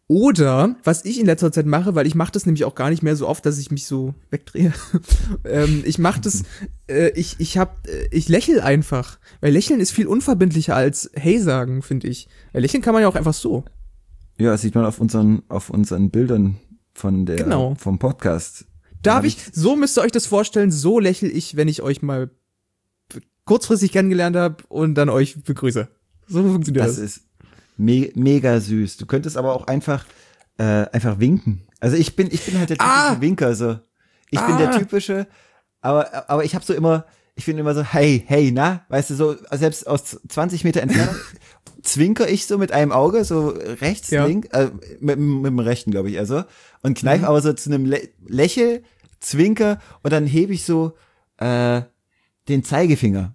Oder, was ich in letzter Zeit mache, weil ich mache das nämlich auch gar nicht mehr so oft, dass ich mich so wegdrehe. ähm, ich mache das, äh, ich, ich hab, äh, ich lächel einfach. Weil Lächeln ist viel unverbindlicher als Hey sagen, finde ich. Weil Lächeln kann man ja auch einfach so. Ja, das sieht man auf unseren, auf unseren Bildern von der, Genau. vom Podcast. Da hab habe ich, so müsst ihr euch das vorstellen, so lächel ich, wenn ich euch mal kurzfristig kennengelernt habe und dann euch begrüße. So funktioniert Das das. ist me mega süß. Du könntest aber auch einfach, äh, einfach winken. Also ich bin, ich bin halt der typische Ah! Winker. Also ich Ah! bin der typische, aber, aber ich habe so immer, ich bin immer so, hey, hey, na, weißt du, so selbst aus zwanzig Meter Entfernung zwinker ich so mit einem Auge, so rechts, Ja. links, äh, mit, mit dem rechten, glaube ich, also, und kneif Mhm. aber so zu einem Lä Lächel, zwinker und dann hebe ich so äh, den Zeigefinger.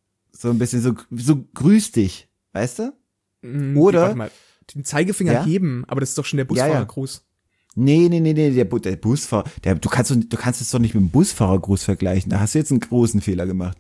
So ein bisschen so, so grüß dich, weißt du? Mm, Oder- Warte mal, den Zeigefinger Ja? heben, aber das ist doch schon der Ja, ja. Busfahrergruß. Nee, nee, nee, nee, der, Bu- der Busfahrer, der, du kannst, doch- du kannst es doch nicht mit dem Busfahrergruß vergleichen. Da hast du jetzt einen großen Fehler gemacht.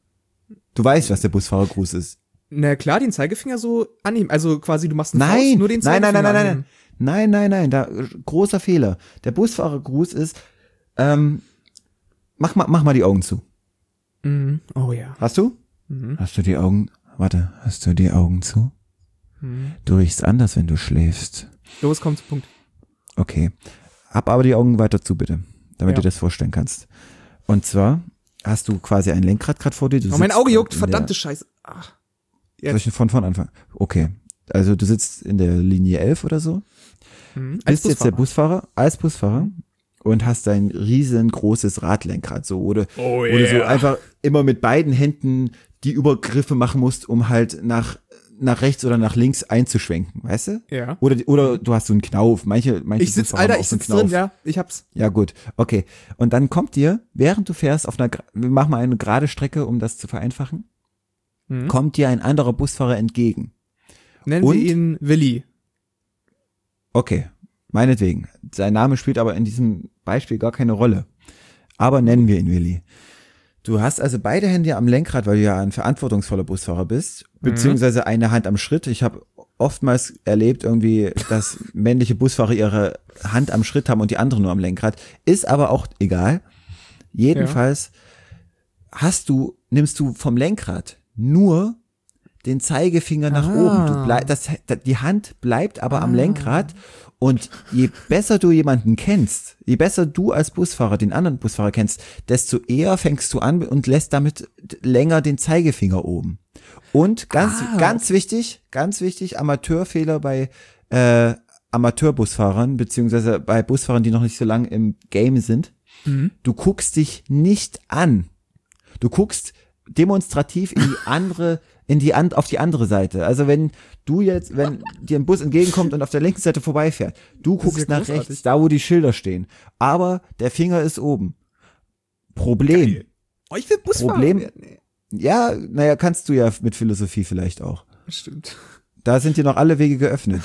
Du weißt, was der Busfahrergruß ist. Na klar, den Zeigefinger so annehmen. Also quasi, du machst einen Nein, Faust, nur den nein, Zeigefinger nein, nein, nein, nein, annehmen. nein, nein, nein, da, äh, großer Fehler. Der Busfahrergruß ist, ähm, mach mal, mach mal die Augen zu. Mhm. Oh ja. Hast du? Mhm. Hast du die Augen, warte, hast du die Augen zu? Mhm. Du riechst anders, wenn du schläfst. Los, komm zum Punkt. Okay. Hab aber die Augen weiter zu, bitte, damit Ja. du das vorstellen kannst. Und zwar hast du quasi ein Lenkrad gerade vor dir. Du Oh, mein sitzt Auge juckt, in der- verdammte Scheiße. Ach. Soll ich von vorn anfangen? Okay. Also du sitzt in der Linie elf oder so, Mhm. Als bist jetzt der Busfahrer. Busfahrer, als Busfahrer und hast ein riesengroßes Radlenkrad, so, oder, Oh wo du so einfach immer mit beiden Händen die Übergriffe machen musst, um halt nach, nach rechts oder nach links einzuschwenken, weißt du? Ja. Oder, oder du hast so einen Knauf. Manche, manche Ich sitz, Busfahrer haben Alter, auch ich so einen sitz Knauf. drin, ja, ich hab's. Ja, gut, okay. Und dann kommt dir, während du fährst, auf einer, gra- wir machen mal eine gerade Strecke, um das zu vereinfachen, Mhm. kommt dir ein anderer Busfahrer entgegen. Nennen Und? wir ihn Willi. Okay, meinetwegen. Sein Name spielt aber in diesem Beispiel gar keine Rolle. Aber nennen wir ihn Willi. Du hast also beide Hände am Lenkrad, weil du ja ein verantwortungsvoller Busfahrer bist, beziehungsweise eine Hand am Schritt. Ich habe oftmals erlebt irgendwie, dass männliche Busfahrer ihre Hand am Schritt haben und die andere nur am Lenkrad. Ist aber auch egal. Jedenfalls hast du, nimmst du vom Lenkrad nur den Zeigefinger nach Ah. oben. Du bleib, das, die Hand bleibt aber am Lenkrad und je besser du jemanden kennst, je besser du als Busfahrer den anderen Busfahrer kennst, desto eher fängst du an und lässt damit länger den Zeigefinger oben. Und ganz, Ah. ganz wichtig, ganz wichtig, Amateurfehler bei äh, Amateurbusfahrern, beziehungsweise bei Busfahrern, die noch nicht so lange im Game sind. Mhm. Du guckst dich nicht an. Du guckst demonstrativ in die andere, in die an, auf die andere Seite. Also wenn du jetzt, wenn dir ein Bus entgegenkommt und auf der linken Seite vorbeifährt, du Das ist guckst ja nach großartig. rechts, da wo die Schilder stehen. Aber der Finger ist oben. Problem. Geil. Oh, ich will Busfahrer Problem- werden. ey. Ja, naja, kannst du ja mit Philosophie vielleicht auch. Stimmt. Da sind dir noch alle Wege geöffnet.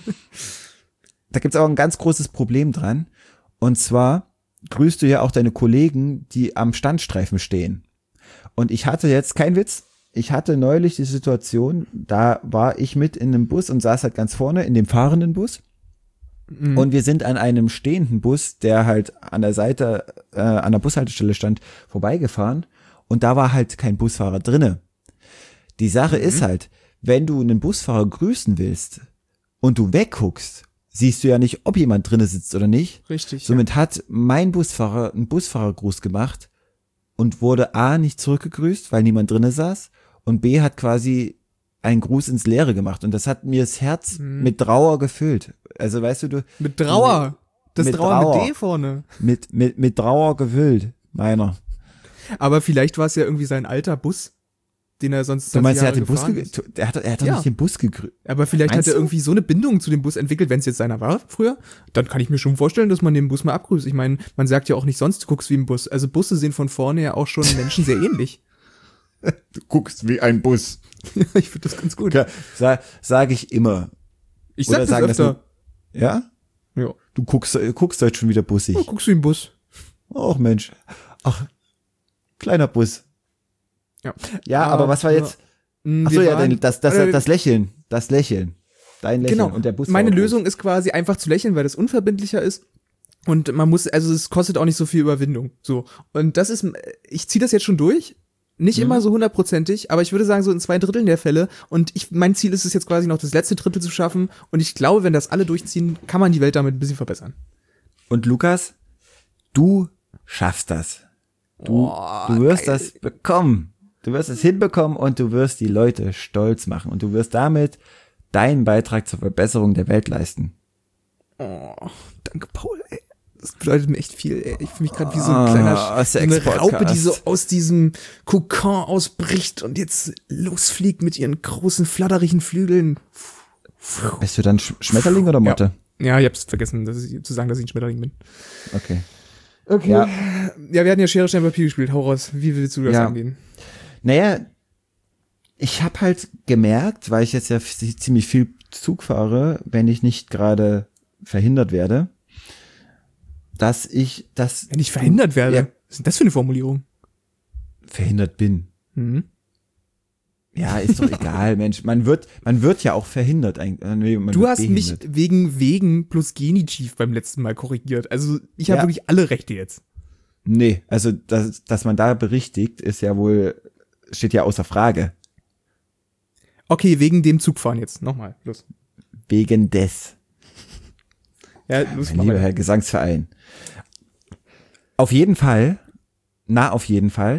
Da gibt's auch ein ganz großes Problem dran. Und zwar grüßt du ja auch deine Kollegen, die am Standstreifen stehen. Und ich hatte jetzt, kein Witz, ich hatte neulich die Situation, da war ich mit in einem Bus und saß halt ganz vorne in dem fahrenden Bus. Mhm. Und wir sind an einem stehenden Bus, der halt an der Seite, äh, an der Bushaltestelle stand, vorbeigefahren. Und da war halt kein Busfahrer drinne. Die Sache Mhm. ist halt, wenn du einen Busfahrer grüßen willst und du wegguckst, siehst du ja nicht, ob jemand drinne sitzt oder nicht. Richtig. Somit hat mein Busfahrer einen Busfahrergruß gemacht und wurde A nicht zurückgegrüßt, weil niemand drinne saß, und B hat quasi einen Gruß ins Leere gemacht. Und das hat mir das Herz Mhm. mit Trauer gefüllt. Also weißt du, du ja. Mit Trauer. Das Mit Trauer Trauer. mit D vorne. mit, mit, mit Trauer gefüllt, meiner. Aber vielleicht war es ja irgendwie sein alter Bus, den er sonst Du meinst, er zwanzig hat den Jahre Bus, gefahren ge ist. er hat, er hat doch Ja. nicht den Bus gegrüßt. Aber vielleicht Meinst hat er du? irgendwie so eine Bindung zu dem Bus entwickelt, wenn es jetzt seiner war früher. Dann kann ich mir schon vorstellen, dass man den Bus mal abgrüßt. Ich meine, man sagt ja auch nicht sonst, du guckst wie ein Bus. Also Busse sehen von vorne ja auch schon Menschen sehr ähnlich. Du guckst wie ein Bus. Ich finde das ganz gut. Ja, sa sage ich immer. Ich Oder sag das sagen das öfter. Ja? Ja. Du guckst, äh, guckst heute schon wieder bussig. Oh, guckst du wie ein Bus. Ach Mensch. Ach, kleiner Bus. Ja. Ja, aber was war jetzt? Mh, Ach wir so, ja, waren- dein, das, das, Oder- das Lächeln. Das Lächeln. Dein Lächeln. Genau. Und der Bus. Meine Lösung ist quasi einfach zu lächeln, weil das unverbindlicher ist. Und man muss, also es kostet auch nicht so viel Überwindung. So. Und das ist, ich ziehe das jetzt schon durch. Nicht Mhm. immer so hundertprozentig, aber ich würde sagen, so in zwei Dritteln der Fälle. Und ich, mein Ziel ist es jetzt quasi noch das letzte Drittel zu schaffen. Und ich glaube, wenn das alle durchziehen, kann man die Welt damit ein bisschen verbessern. Und Lukas, du schaffst das. Du, Oh, du wirst geil. das bekommen. Du wirst es hinbekommen und du wirst die Leute stolz machen. Und du wirst damit deinen Beitrag zur Verbesserung der Welt leisten. Oh, danke, Paul, ey. Das bedeutet mir echt viel, ey. Ich fühle mich gerade wie so Ah, ein kleiner, so eine Sex-Podcast. Raupe, die so aus diesem Kokon ausbricht und jetzt losfliegt mit ihren großen, flatterigen Flügeln. Bist du dann Sch Schmetterling oder Motte? Ja, ich hab's vergessen, dass ich, zu sagen, dass ich ein Schmetterling bin. Okay. Okay. Ja. Ja, wir hatten ja Schere, Stein, Papier gespielt. Hau raus. Wie willst du das Ja. angehen? Naja, ich habe halt gemerkt, weil ich jetzt ja f- ziemlich viel Zug fahre, wenn ich nicht gerade verhindert werde, dass ich das Wenn ich verhindert werde. Ja. Was ist denn das für eine Formulierung? verhindert bin. Mhm. Ja, ist doch egal, Mensch. Man wird, man wird ja auch verhindert. eigentlich. Nee, man Du wird hast behindert. mich wegen wegen plus Genitiv beim letzten Mal korrigiert. Also ich habe Ja. wirklich alle Rechte jetzt. Nee, also dass, dass man da berichtigt, ist ja wohl, steht ja außer Frage. Okay, wegen dem Zugfahren jetzt. Nochmal, los. Wegen des. Ja, los, Mein mach lieber weiter. Herr Gesangsverein. Auf jeden Fall, na auf jeden Fall,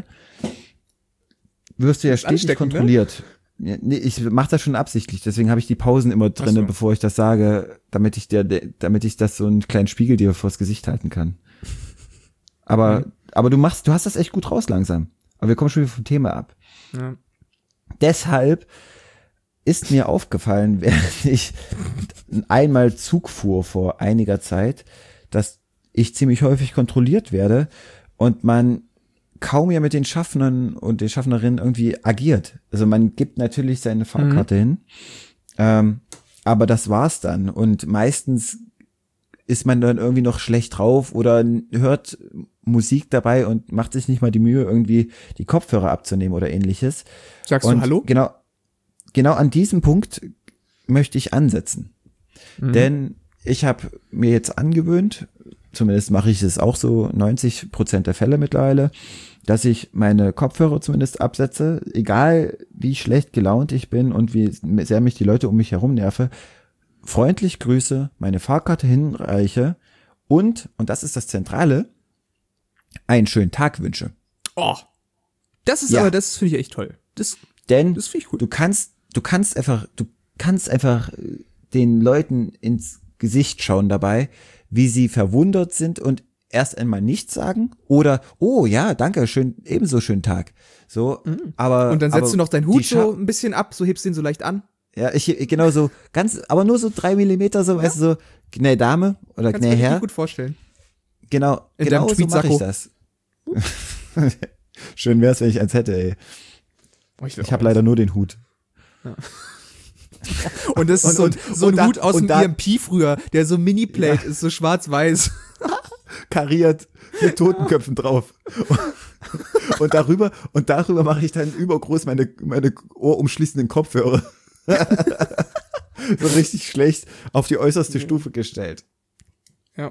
wirst du ja stetig ansteckend, ne? kontrolliert. Ja, nee, ich mache das schon absichtlich, deswegen habe ich die Pausen immer drinne, so. bevor ich das sage, damit ich dir, damit ich das so einen kleinen Spiegel dir vors Gesicht halten kann. Aber, Mhm. aber du machst, du hast das echt gut raus langsam. Aber wir kommen schon wieder vom Thema ab. Ja. Deshalb ist mir aufgefallen, während ich einmal Zug fuhr vor einiger Zeit, dass ich ziemlich häufig kontrolliert werde und man kaum ja mit den Schaffnern und den Schaffnerinnen irgendwie agiert. Also man gibt natürlich seine Fahrkarte mhm. hin, ähm, aber das war's dann. Und meistens ist man dann irgendwie noch schlecht drauf oder hört Musik dabei und macht sich nicht mal die Mühe, irgendwie die Kopfhörer abzunehmen oder ähnliches. Sagst und du Hallo? Genau, genau an diesem Punkt möchte ich ansetzen. Mhm. Denn ich habe mir jetzt angewöhnt, zumindest mache ich es auch so neunzig Prozent der Fälle mittlerweile, dass ich meine Kopfhörer zumindest absetze, egal wie schlecht gelaunt ich bin und wie sehr mich die Leute um mich herum nerven, freundlich grüße, meine Fahrkarte hinreiche und, und das ist das Zentrale, einen schönen Tag wünsche. Oh, das ist ja. aber, das finde ich echt toll. Das, Denn das finde ich gut. du kannst, du kannst einfach, du kannst einfach den Leuten ins Gesicht schauen dabei, wie sie verwundert sind und erst einmal nichts sagen oder, oh ja, danke, schön, ebenso schönen Tag. So, mhm. aber. Und dann setzt aber du noch deinen Hut so ein bisschen ab, so hebst den so leicht an. Ja, ich, genau so, ganz, aber nur so drei Millimeter, so, ja. weißt du, so, gnä Dame oder Kannst gnä mir Herr. Kannst gut vorstellen. Genau, In genau deinem so mache ich das. Schön wär's, wenn ich eins hätte, ey. Oh, ich ich habe leider nur den Hut. Ja. Und das ist und, so, und, so ein und Hut da, aus dem da, E M P früher, der so Mini-Plate ja. ist, so schwarz-weiß. Kariert, mit Totenköpfen drauf. Und darüber, und darüber mache ich dann übergroß meine, meine ohrumschließenden Kopfhörer. So richtig schlecht auf die äußerste Stufe gestellt. Ja.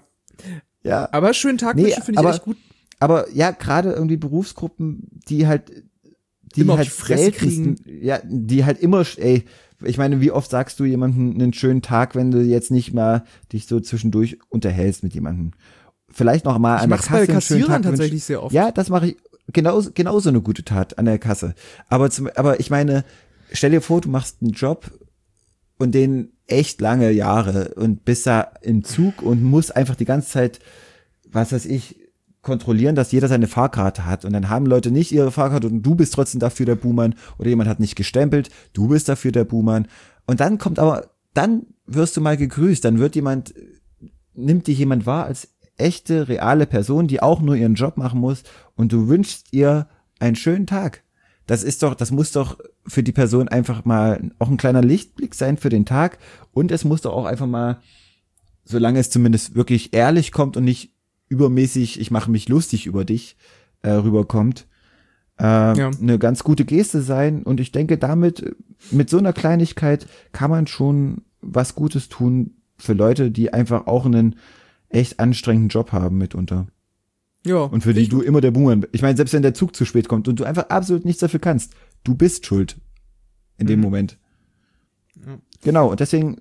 Ja. Aber schönen Tag nee, finde ich echt gut. Aber ja, gerade irgendwie Berufsgruppen, die halt, die immer halt auf die Fresse kriegen. Ja, die halt immer, ey, ich meine, wie oft sagst du jemandem einen schönen Tag, wenn du jetzt nicht mal dich so zwischendurch unterhältst mit jemandem? Vielleicht noch mal ich an der Kasse bei einen schönen Tag tatsächlich wünschen. sehr oft. Ja, das mache ich genauso, genauso eine gute Tat an der Kasse. Aber zum, aber ich meine, stell dir vor, du machst einen Job und den echt lange Jahre und bist da im Zug und musst einfach die ganze Zeit, was weiß ich, kontrollieren, dass jeder seine Fahrkarte hat und dann haben Leute nicht ihre Fahrkarte und du bist trotzdem dafür der Buhmann oder jemand hat nicht gestempelt, du bist dafür der Buhmann und dann kommt aber, dann wirst du mal gegrüßt, dann wird jemand, nimmt dich jemand wahr als echte, reale Person, die auch nur ihren Job machen muss und du wünschst ihr einen schönen Tag. Das ist doch, das muss doch für die Person einfach mal auch ein kleiner Lichtblick sein für den Tag und es muss doch auch einfach mal, solange es zumindest wirklich ehrlich kommt und nicht übermäßig, ich mache mich lustig über dich, äh, rüberkommt, äh, ja. eine ganz gute Geste sein. Und ich denke, damit, mit so einer Kleinigkeit kann man schon was Gutes tun für Leute, die einfach auch einen echt anstrengenden Job haben mitunter. Ja. Und für die du immer der Buhmann bist. Ich meine, selbst wenn der Zug zu spät kommt und du einfach absolut nichts dafür kannst, du bist schuld in dem mhm. Moment. Ja. Genau, und deswegen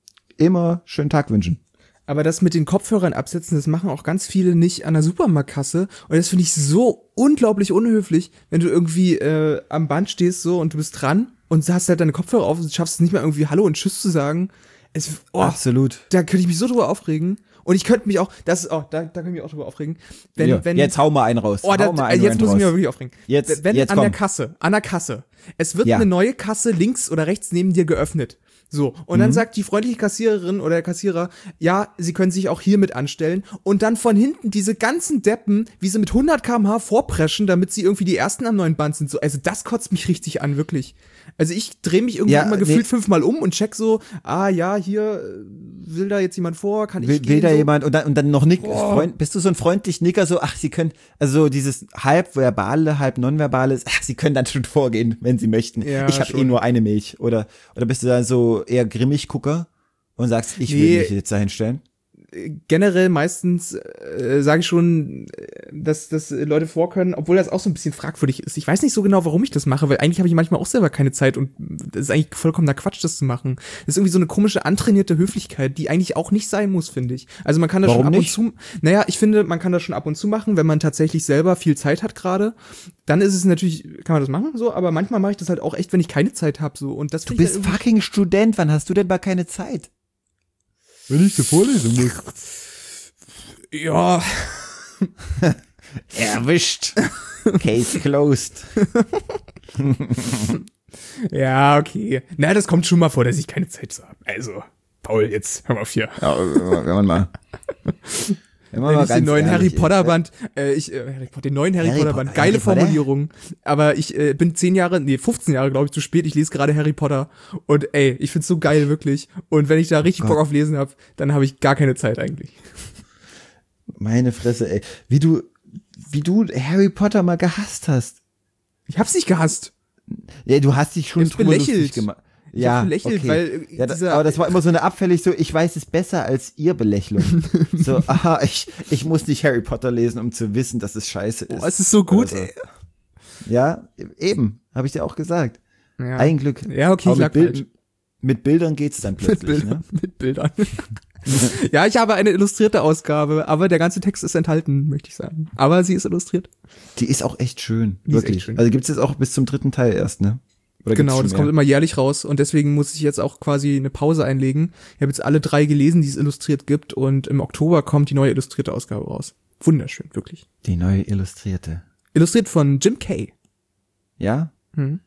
immer schönen Tag wünschen. Aber das mit den Kopfhörern absetzen, das machen auch ganz viele nicht an der Supermarktkasse. Und das finde ich so unglaublich unhöflich, wenn du irgendwie äh, am Band stehst so und du bist dran und hast halt deine Kopfhörer auf und schaffst es nicht mehr irgendwie Hallo und Tschüss zu sagen. Es, oh, absolut. Da könnte ich mich so drüber aufregen. Und ich könnte mich auch, das ist, oh, da, da könnte ich mich auch drüber aufregen. Wenn, ja, wenn, jetzt hau mal einen raus. Oh, da, mal einen jetzt muss raus. ich mich mal wirklich aufregen. Jetzt, wenn jetzt an komm. der Kasse, an der Kasse, es wird ja. eine neue Kasse links oder rechts neben dir geöffnet. So, und mhm. dann sagt die freundliche Kassiererin oder der Kassierer, ja, sie können sich auch hier mit anstellen. Und dann von hinten diese ganzen Deppen, wie sie mit hundert Kilometer pro Stunde vorpreschen, damit sie irgendwie die Ersten am neuen Band sind. So, also das kotzt mich richtig an, wirklich. Also ich drehe mich irgendwie ja, immer gefühlt nee. fünfmal um und check so, ah ja, hier will da jetzt jemand vor, kann ich will, gehen? Will da so? jemand und dann, und dann noch nick, oh. Freund, bist du so ein freundlich Nicker, so, ach, sie können, also dieses halb verbale, halb nonverbale, ach, sie können dann schon vorgehen, wenn sie möchten. Ja, ich habe eh nur eine Milch. Oder, oder bist du dann so eher grimmig Gucker und sagst, ich will nee. mich jetzt dahin stellen? Generell meistens äh, sage ich schon, dass, dass Leute vor können, obwohl das auch so ein bisschen fragwürdig ist. Ich weiß nicht so genau, warum ich das mache, weil eigentlich habe ich manchmal auch selber keine Zeit und das ist eigentlich vollkommener Quatsch, das zu machen. Das ist irgendwie so eine komische, antrainierte Höflichkeit, die eigentlich auch nicht sein muss, finde ich. Also man kann das warum schon ab nicht? und zu, naja, ich finde, man kann das schon ab und zu machen, wenn man tatsächlich selber viel Zeit hat gerade. Dann ist es natürlich, kann man das machen, so, aber manchmal mache ich das halt auch echt, wenn ich keine Zeit habe, so. Und das du bist halt fucking Student, wann hast du denn mal keine Zeit? Wenn ich zur Vorlesung muss. Ja. Erwischt. Case closed. Ja, okay. Na, das kommt schon mal vor, dass ich keine Zeit so habe. Also, Paul, jetzt hör mal auf hier. Ja, wenn man mal. Wenn man Wenn mal ich den ganz neuen Harry ehrlich Potter ist, Band, äh, ich, äh, Harry Potter, den neuen Harry, Harry Potter Po- Band, geile Harry Potter? Formulierung, aber ich äh, bin zehn Jahre, nee, fünfzehn Jahre, glaube ich, zu spät, ich lese gerade Harry Potter und ey, ich find's so geil, wirklich. Und wenn ich da richtig Gott. Bock auf Lesen habe, dann habe ich gar keine Zeit eigentlich. Meine Fresse, ey. Wie du, wie du Harry Potter mal gehasst hast. Ich hab's nicht gehasst. Ja, du hast dich schon Ich hab's drüber belächelt. lustig gemacht. Ich Ja, hab belächelt, okay. weil äh, Ja, da, dieser, aber das war immer so eine abfällig so, ich weiß es besser als ihr Belächelung. So, aha, ich, ich muss nicht Harry Potter lesen, um zu wissen, dass es scheiße ist. oh, es ist so gut, Oder ey. Ja, eben, habe ich dir auch gesagt. Ja. Ein Glück. Ja, okay, Aber ich lag mit, falsch. Bild, mit Bildern geht's dann Mit plötzlich, Bildern. ne? Mit Bildern. Ja, ich habe eine illustrierte Ausgabe, aber der ganze Text ist enthalten, möchte ich sagen. Aber sie ist illustriert. Die ist auch echt schön, Die ist wirklich. echt schön. Also gibt's jetzt auch bis zum dritten Teil erst, ne? Oder gibt's Genau, schon das mehr? kommt immer jährlich raus und deswegen muss ich jetzt auch quasi eine Pause einlegen. Ich habe jetzt alle drei gelesen, die es illustriert gibt und im Oktober kommt die neue illustrierte Ausgabe raus. Wunderschön, wirklich. Die neue Illustrierte. Illustriert von Jim Kay. Ja? Hm.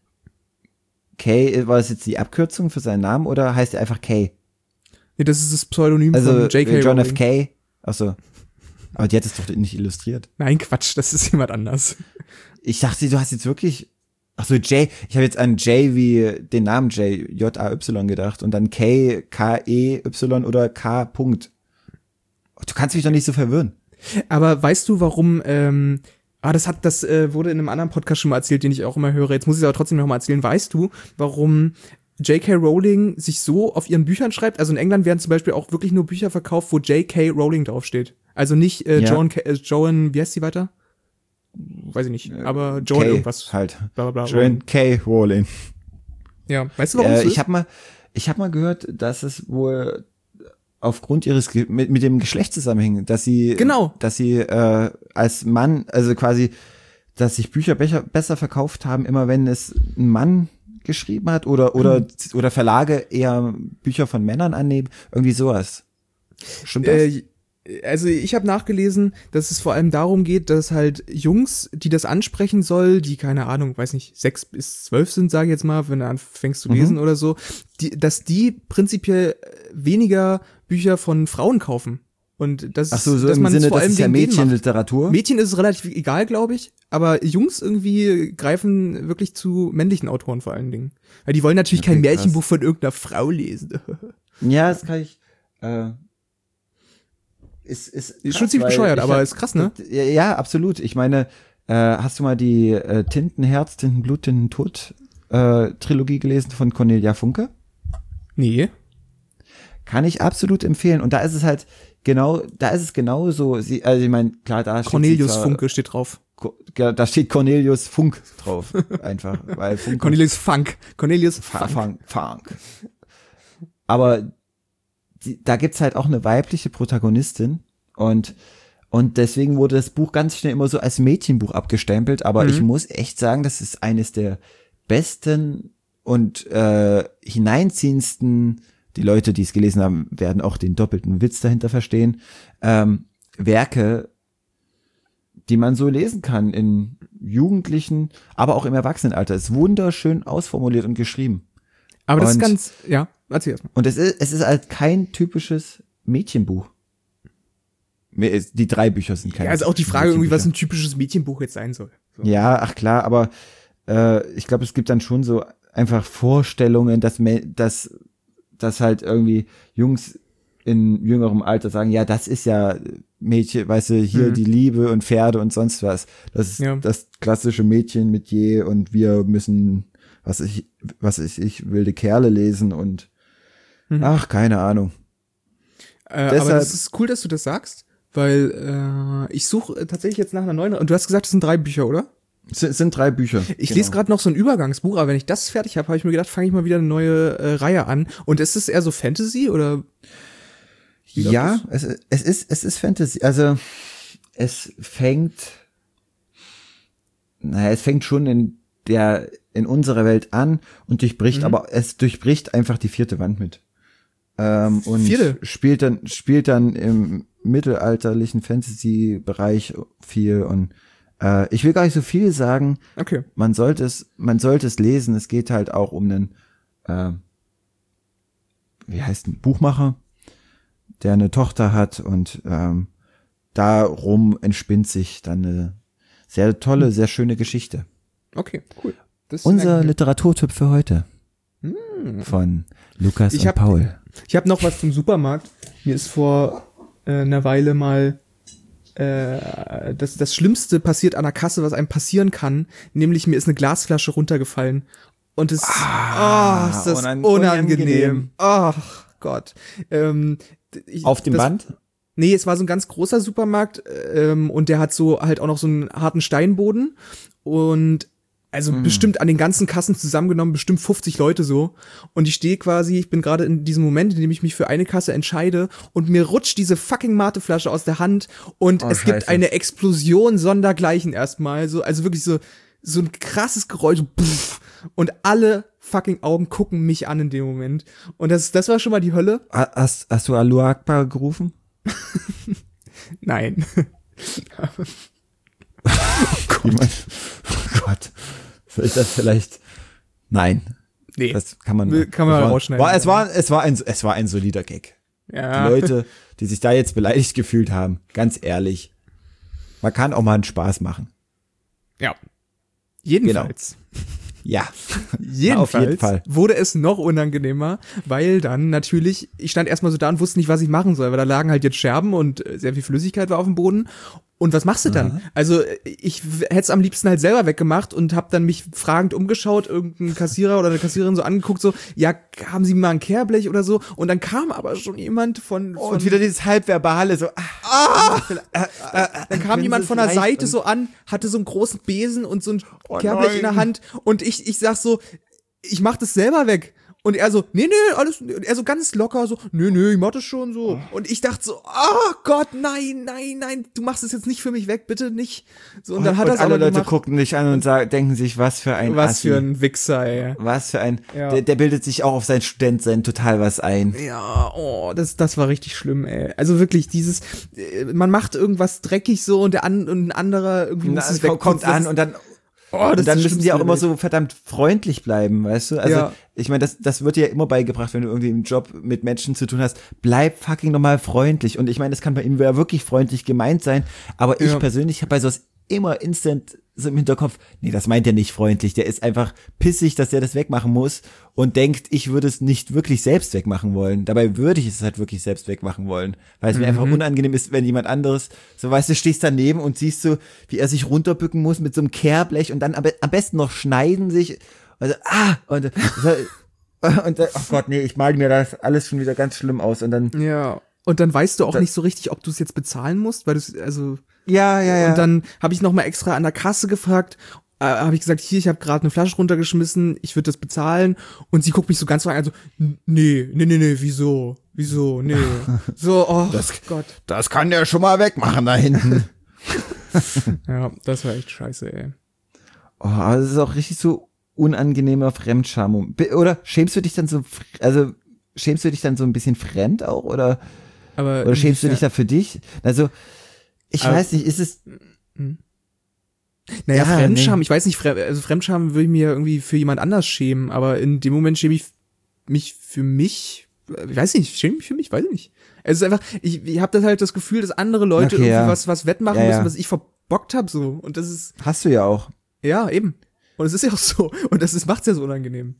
Kay, war das jetzt die Abkürzung für seinen Namen oder heißt er einfach Kay? Nee, das ist das Pseudonym Also von J K. John Rowling. F. Kay? Achso. Aber die hat es doch nicht illustriert. Nein, Quatsch, das ist jemand anders. Ich dachte, du hast jetzt wirklich. Achso, J. Ich habe jetzt an J wie den Namen J, J A Y gedacht und dann K, K E Y oder K. Punkt. Du kannst mich doch nicht so verwirren. Aber weißt du, warum, ähm, ah, das hat, das äh, wurde in einem anderen Podcast schon mal erzählt, den ich auch immer höre. Jetzt muss ich es aber trotzdem noch mal erzählen. Weißt du, warum J K. Rowling sich so auf ihren Büchern schreibt? Also in England werden zum Beispiel auch wirklich nur Bücher verkauft, wo J K. Rowling draufsteht. Also nicht äh, Ja. Joan, K- äh, Joan, wie heißt sie weiter? Weiß ich nicht, aber Joan K irgendwas. halt. Bla, bla, bla, Joan K. Rowling. Ja, weißt du, warum Äh, es ich ist? habe mal, ich habe mal gehört, dass es wohl aufgrund ihres Ge mit, mit dem Geschlecht zusammenhängt, dass sie, Genau. dass sie äh, als Mann, also quasi, dass sich Bücher becher, besser verkauft haben, immer wenn es ein Mann geschrieben hat oder oder Mhm. oder Verlage eher Bücher von Männern annehmen, irgendwie sowas. Stimmt das? Äh, also ich habe nachgelesen, dass es vor allem darum geht, dass halt Jungs, die das ansprechen soll, die, keine Ahnung, weiß nicht, sechs bis zwölf sind, sage ich jetzt mal, wenn du anfängst zu Mhm. lesen oder so, die, dass die prinzipiell weniger Bücher von Frauen kaufen. Und das Ach so, so dass im man Sinne, vor das allem ist ja wegen denen macht. Mädchenliteratur. Mädchen ist es relativ egal, glaube ich, aber Jungs irgendwie greifen wirklich zu männlichen Autoren vor allen Dingen. Weil die wollen natürlich Okay, kein krass. Märchenbuch von irgendeiner Frau lesen. Ja, das kann ich. Äh, ist, ist, Ist krass, schon ziemlich weil bescheuert, ich aber hab- ist krass, ne? Ja, ja, absolut. Ich meine, äh, hast du mal die äh, Tintenherz, Tintenblut, Tintentod äh, Trilogie gelesen von Cornelia Funke? Nee. Kann ich absolut empfehlen. Und da ist es halt genau, da ist es genauso. Sie, also ich meine, klar, da steht Cornelius sie zwar- Funke steht drauf. Ko- ja, da steht Cornelius Funk drauf, einfach, weil Funke. Cornelius Funk. Cornelius Funk. Funk. Funk. Funk. Aber die, da gibt's halt auch eine weibliche Protagonistin und und deswegen wurde das Buch ganz schnell immer so als Mädchenbuch abgestempelt. Aber Mhm. ich muss echt sagen, das ist eines der besten und äh, hineinziehendsten. Die Leute, die es gelesen haben, werden auch den doppelten Witz dahinter verstehen. Ähm, Werke, die man so lesen kann in Jugendlichen, aber auch im Erwachsenenalter. Ist wunderschön ausformuliert und geschrieben. Aber das ist Und- ganz, ja, erzähl erstmal. Und es ist, es ist halt kein typisches Mädchenbuch. Die drei Bücher sind keine Ja, also auch die Frage irgendwie, was Mädchenbücher. ein typisches Mädchenbuch jetzt sein soll. So. Ja, ach klar, aber äh, ich glaube, es gibt dann schon so einfach Vorstellungen, dass, me- dass, dass halt irgendwie Jungs in jüngerem Alter sagen, ja, das ist ja Mädchen, weißt du, hier Mhm. die Liebe und Pferde und sonst was. Das ist Ja. das klassische Mädchen mit je und wir müssen, was ich, was ich, ich wilde Kerle lesen und Mhm. ach, keine Ahnung. Äh, aber Deshalb- das ist cool, dass du das sagst, weil äh, ich suche äh, tatsächlich jetzt nach einer neuen. Und du hast gesagt, es sind drei Bücher, oder? Es sind, es sind drei Bücher. Ich genau. lese gerade noch so ein Übergangsbuch, aber wenn ich das fertig habe, habe ich mir gedacht, fange ich mal wieder eine neue äh, Reihe an. Und ist es eher so Fantasy oder? Wie läuft Ja, das? es, es ist, es ist Fantasy. Also, es fängt, naja, es fängt schon in der, in unserer Welt an und durchbricht, Mhm. aber es durchbricht einfach die vierte Wand mit. Ähm, und Vierte? spielt dann, spielt dann im mittelalterlichen Fantasy-Bereich viel und, Äh, ich will gar nicht so viel sagen. Okay. Man sollte es, man sollte es lesen. Es geht halt auch um einen, äh, wie heißt ein Buchmacher, der eine Tochter hat und ähm, darum entspinnt sich dann eine sehr tolle, sehr schöne Geschichte. Okay, cool. Das Unser Literaturtipp für heute hm. von Lukas ich und hab, Paul. Ich habe noch was zum Supermarkt. Mir ist vor äh, einer Weile mal äh, das, das Schlimmste passiert an der Kasse, was einem passieren kann, nämlich mir ist eine Glasflasche runtergefallen. Und es ah, oh, ist das unan- unangenehm. Ach Gott. Ähm, ich, Auf dem das, Band? Nee, es war so ein ganz großer Supermarkt ähm, und der hat so halt auch noch so einen harten Steinboden und also mm. bestimmt an den ganzen Kassen zusammengenommen bestimmt fünfzig Leute so und ich stehe quasi, ich bin gerade in diesem Moment, in dem ich mich für eine Kasse entscheide und mir rutscht diese fucking Mateflasche aus der Hand und oh, es Scheiße. gibt eine Explosion sondergleichen erstmal, so also wirklich so so ein krasses Geräusch so, pff, und alle fucking Augen gucken mich an in dem Moment und das das war schon mal die Hölle. Hast, hast du Allahu Akbar gerufen? Nein. Oh Gott. Oh Gott. Soll ich das vielleicht? Nein. Nee. Das kann man, kann man war, rausschneiden. War, es war, es war ein, es war ein solider Gag. Ja. Die Leute, die sich da jetzt beleidigt gefühlt haben, ganz ehrlich. Man kann auch mal einen Spaß machen. Ja. Jedenfalls. Genau. Ja. Jedenfalls auf jeden Fall. wurde es noch unangenehmer, weil dann natürlich, ich stand erstmal so da und wusste nicht, was ich machen soll, weil da lagen halt jetzt Scherben und sehr viel Flüssigkeit war auf dem Boden. Und was machst du dann? Aha. Also ich hätte es am liebsten halt selber weggemacht und habe dann mich fragend umgeschaut, irgendein Kassierer oder eine Kassiererin so angeguckt, so, ja, haben Sie mal ein Kehrblech oder so? Und dann kam aber schon jemand von... von Und wieder dieses halbverbale, so, ah, ah, dann, dann kam jemand von der Seite so an, hatte so einen großen Besen und so ein Oh Kehrblech nein. in der Hand und ich, ich sag so, ich mach das selber weg. Und er so, nee, nee, alles, und er so ganz locker so, nee, nee, ich mach das schon so. Und ich dachte so, oh Gott, nein, nein, nein, du machst es jetzt nicht für mich weg, bitte nicht. So, und dann hat er es alle aber Leute gemacht. gucken dich an und sagen, denken sich, was für ein Was Assi. für ein Wichser, ey. Was für ein, Ja. der, der bildet sich auch auf sein Studentsein total was ein. Ja, oh, das, das war richtig schlimm, ey. Also wirklich, dieses, äh, man macht irgendwas dreckig so und der an, und ein anderer irgendwie muss es Na, weg. kommt an und dann, oh, und dann ist müssen das die auch Schlimmste immer der Welt. so verdammt freundlich bleiben, weißt du? Also, Ja. ich meine, das, das wird dir ja immer beigebracht, wenn du irgendwie im Job mit Menschen zu tun hast. Bleib fucking nochmal freundlich. Und ich meine, das kann bei ihm ja wirklich freundlich gemeint sein, aber ich Ja. persönlich habe bei sowas immer instant so im Hinterkopf, nee, das meint er nicht freundlich. Der ist einfach pissig, dass er das wegmachen muss und denkt, ich würde es nicht wirklich selbst wegmachen wollen. Dabei würde ich es halt wirklich selbst wegmachen wollen, weil es mir einfach unangenehm ist, wenn jemand anderes, so weißt du, stehst daneben und siehst so, wie er sich runterbücken muss mit so einem Kehrblech und dann am, be- am besten noch schneiden sich, also, ah, und, und, oh Gott, nee, ich mal mir das alles schon wieder ganz schlimm aus und dann, Ja. Und dann weißt du auch Da- nicht so richtig, ob du es jetzt bezahlen musst, weil du also ja, ja, ja. und dann habe ich noch mal extra an der Kasse gefragt, äh, habe ich gesagt, hier, ich habe gerade eine Flasche runtergeschmissen, ich würde das bezahlen und sie guckt mich so ganz so an, also nee, nee, nee, nee, wieso? Wieso? Nee. So, oh Das- Gott. das kann der schon mal wegmachen da hinten. Ja, das war echt scheiße, ey. Oh, aber das ist auch richtig so unangenehmer Fremdscham. Be- Oder schämst du dich dann so, fr- also schämst du dich dann so ein bisschen fremd auch oder Aber oder schämst du dich da für dich? Also ich Aber- weiß nicht, ist es Naja, Ja, Fremdscham, nee. ich weiß nicht, Fre also Fremdscham würde ich mir irgendwie für jemand anders schämen, aber in dem Moment schäme ich mich für mich, ich weiß nicht, schäme mich für mich, weiß ich nicht. Es ist einfach, ich, ich habe das halt das Gefühl, dass andere Leute Okay, irgendwie ja. was was wettmachen Ja, ja. müssen, was ich verbockt habe so und das ist, hast du ja auch. ja, eben. Und es ist ja auch so und das ist macht's ja so unangenehm.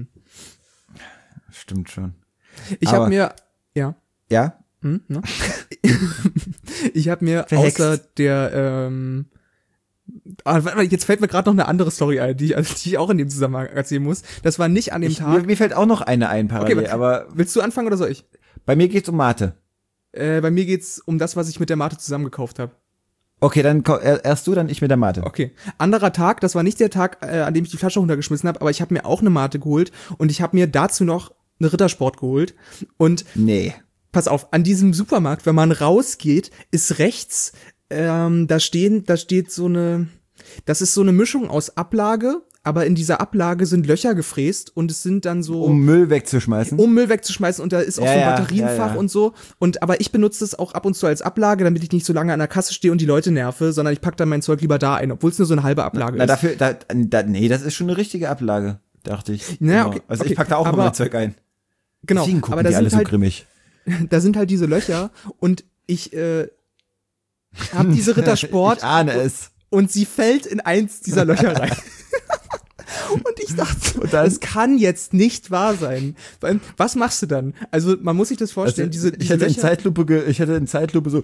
Stimmt schon. Ich Aber- habe mir, ja, Ja? hm, ne? ich habe mir Verhext. außer der, ähm, ah, warte mal, jetzt fällt mir gerade noch eine andere Story ein, die, ich- also die ich auch in dem Zusammenhang erzählen muss. Das war nicht an dem Ich, Tag. mir, mir fällt auch noch eine ein parallel, Okay, aber Willst du anfangen oder soll ich? bei mir geht's um Mate. Äh, bei mir geht's um das, was ich mit der Mate zusammengekauft habe. Okay, dann ko- er- erst du, dann ich mit der Mate. Okay. Anderer Tag, das war nicht der Tag, äh, an dem ich die Flasche runtergeschmissen habe, aber ich habe mir auch eine Mate geholt und ich habe mir dazu noch eine Rittersport geholt. Und Nee. pass auf, an diesem Supermarkt, wenn man rausgeht, ist rechts, ähm, da stehen, da steht so eine, das ist so eine Mischung aus Ablage, aber in dieser Ablage sind Löcher gefräst und es sind dann so... Um Müll wegzuschmeißen. Um Müll wegzuschmeißen und da ist auch ja, so ein ja, Batterienfach ja, ja. und so. Und aber ich benutze es auch ab und zu als Ablage, damit ich nicht so lange an der Kasse stehe und die Leute nerve, sondern ich pack dann mein Zeug lieber da ein, obwohl es nur so eine halbe Ablage Na, ist. dafür, da, da, nee, das ist schon eine richtige Ablage, dachte ich. Naja, Genau. okay, also okay, ich pack da auch aber- immer mein Zeug ein. Genau, Deswegen gucken aber da die alle sind so halt, grimmig. da sind halt diese Löcher und ich äh, habe diese Rittersport Ich ahne es. und sie fällt in eins dieser Löcher rein. Und ich dachte, Und dann- das kann jetzt nicht wahr sein. Weil, was machst du dann? Also man muss sich das Also, vorstellen, diese, ich diese hätte in Löcher, Zeitlupe, ge, ich hätte in Zeitlupe so.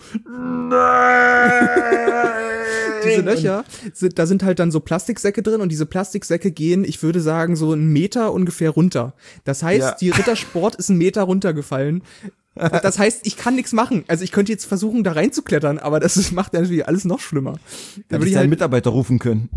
diese Löcher, sind, da sind halt dann so Plastiksäcke drin und diese Plastiksäcke gehen, ich würde sagen, so einen Meter ungefähr runter. Das heißt, Ja. die Rittersport ist einen Meter runtergefallen. Das heißt, ich kann nichts machen. Also ich könnte jetzt versuchen, da reinzuklettern, aber das ist, macht ja natürlich alles noch schlimmer. Da Hätte würde ich ich einen halt, Mitarbeiter rufen können.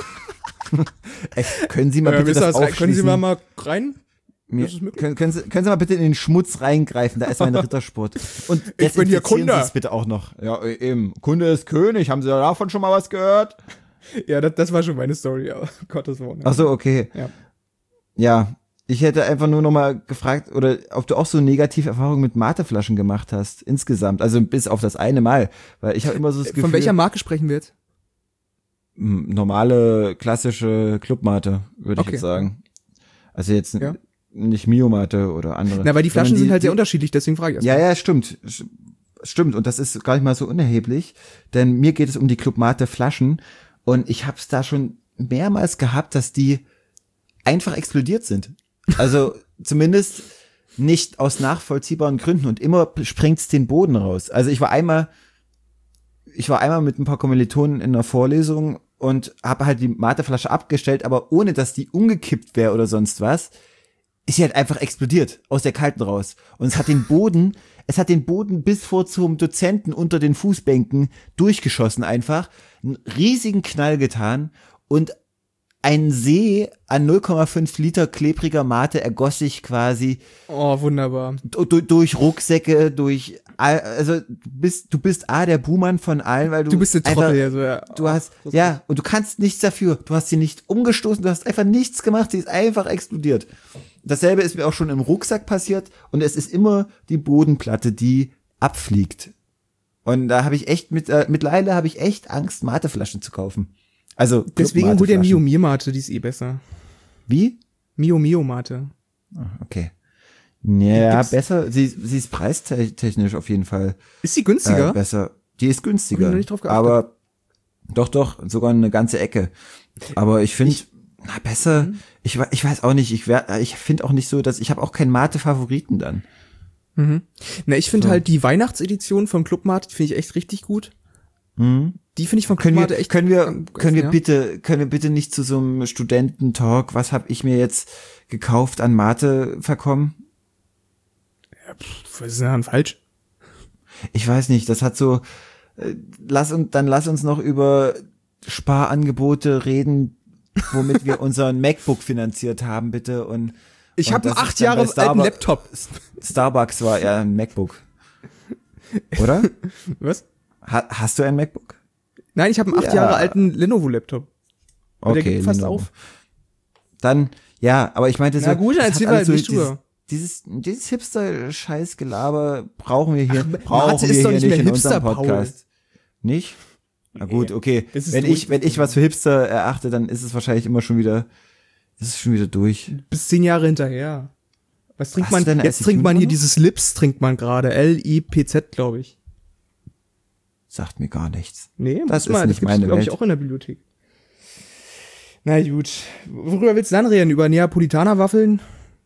Ey, können Sie mal äh, bitte Mister das Rein- aufschließen? können Sie mal, mal rein? Mir, Das ist möglich. können, können, Sie, können Sie mal bitte in den Schmutz reingreifen, da ist mein Rittersport. Und Ich bin hier desinfizieren Kunde. Sie es bitte auch noch. Ja, eben. Kunde ist König. Haben Sie davon schon mal was gehört? Ja, das, das war schon meine Story, aber Gottes Willen. Ach so, okay. Ja. Ja, ich hätte einfach nur noch mal gefragt, oder ob du auch so negative Erfahrungen mit Mateflaschen gemacht hast, insgesamt. Also bis auf das eine Mal. Weil ich habe immer so das Gefühl... Von welcher Marke sprechen wir jetzt? m, normale, klassische Clubmate, würde ich Okay. jetzt sagen. Also jetzt Ja. nicht Mio-Mate oder andere. Na, weil die Flaschen sondern sind halt die, sehr unterschiedlich, deswegen frage ich erst Ja, mal. ja, stimmt. Sch- Stimmt, und das ist gar nicht mal so unerheblich, denn mir geht es um die Clubmate Flaschen und ich habe es da schon mehrmals gehabt, dass die einfach explodiert sind. Also zumindest nicht aus nachvollziehbaren Gründen und immer sprengt's den Boden raus. Also ich war einmal, ich war einmal mit ein paar Kommilitonen in einer Vorlesung und habe halt die Mateflasche abgestellt, aber ohne dass die umgekippt wäre oder sonst was, ist sie halt einfach explodiert aus der Kalten raus. Und es hat den Boden, es hat den Boden bis vor zum Dozenten unter den Fußbänken durchgeschossen einfach, einen riesigen Knall getan und ein See an null Komma fünf Liter klebriger Mate ergoss sich quasi Oh, wunderbar. du- du- durch Rucksäcke, durch, all- also du bist, du bist A, der Buhmann von allen, weil du Du bist der einfach, Trottel, ja, so, ja. du hast, ja, und du kannst nichts dafür. Du hast sie nicht umgestoßen, du hast einfach nichts gemacht, sie ist einfach explodiert. Dasselbe ist mir auch schon im Rucksack passiert und es ist immer die Bodenplatte, die abfliegt. Und da habe ich echt, mit, äh, mittlerweile habe ich echt Angst, Mateflaschen zu kaufen. Also, Deswegen hol dir Mio Club-Mateflaschen. Mio Mate, die ist eh besser. Wie? Mio Mio Mate. Okay. Ja, gibt's- besser, sie, sie ist preistechnisch auf jeden Fall Ist sie äh, günstiger? besser. Die ist günstiger, Hab ich noch nicht drauf geachtet. aber doch, doch, sogar eine ganze Ecke. Aber ich finde, na besser, Mhm. ich, we- ich weiß auch nicht, ich wär, ich finde auch nicht so, dass, ich habe auch keinen Mate-Favoriten dann. Mhm. Na, ich finde So. halt die Weihnachtsedition von Club Mate, die finde ich echt richtig gut. Mhm. Die finde ich von Club Können wir, Mate echt können wir, ganz- können wir ja. bitte, können wir bitte nicht zu so einem Studententalk, was habe ich mir jetzt gekauft an Mate verkommen? Was ist denn daran falsch? Ich weiß nicht, das hat so, äh, lass uns, dann lass uns noch über Sparangebote reden, womit wir unseren MacBook finanziert haben, bitte. Und Ich und habe einen das ist acht dann Jahre bei alten Starbucks- Laptop. Starbucks war ja ein MacBook. Oder? Was? Ha, hast du ein MacBook? Nein, ich habe einen acht Ja. Jahre alten Lenovo-Laptop. Und der geht fast Lenovo. auf. Dann, ja, aber ich meinte so. Na gut, dann das erzähl hat mal alles so nicht dieses, drüber. Dieses, dieses Hipster-Scheiß-Gelaber brauchen wir hier, Ach, brauchen Mate wir ist doch hier nicht nicht mehr in Hipster, unserem Paul. Podcast. Nicht? Na gut, okay. das ist Wenn durch. ich, wenn ich was für Hipster erachte, dann ist es wahrscheinlich immer schon wieder, ist es schon wieder durch. Bis zehn Jahre hinterher. Was trinkt Hast man? du denn Jetzt als trinkt man hier Junior noch? dieses Lips, trinkt man gerade. L I P Z, glaube ich. Sagt mir gar nichts. Nee, Das muss mal, ist nicht das gibt's, meine glaube ich, Welt. auch in der Bibliothek. Na gut. Worüber willst du dann reden? Über Neapolitaner-Waffeln?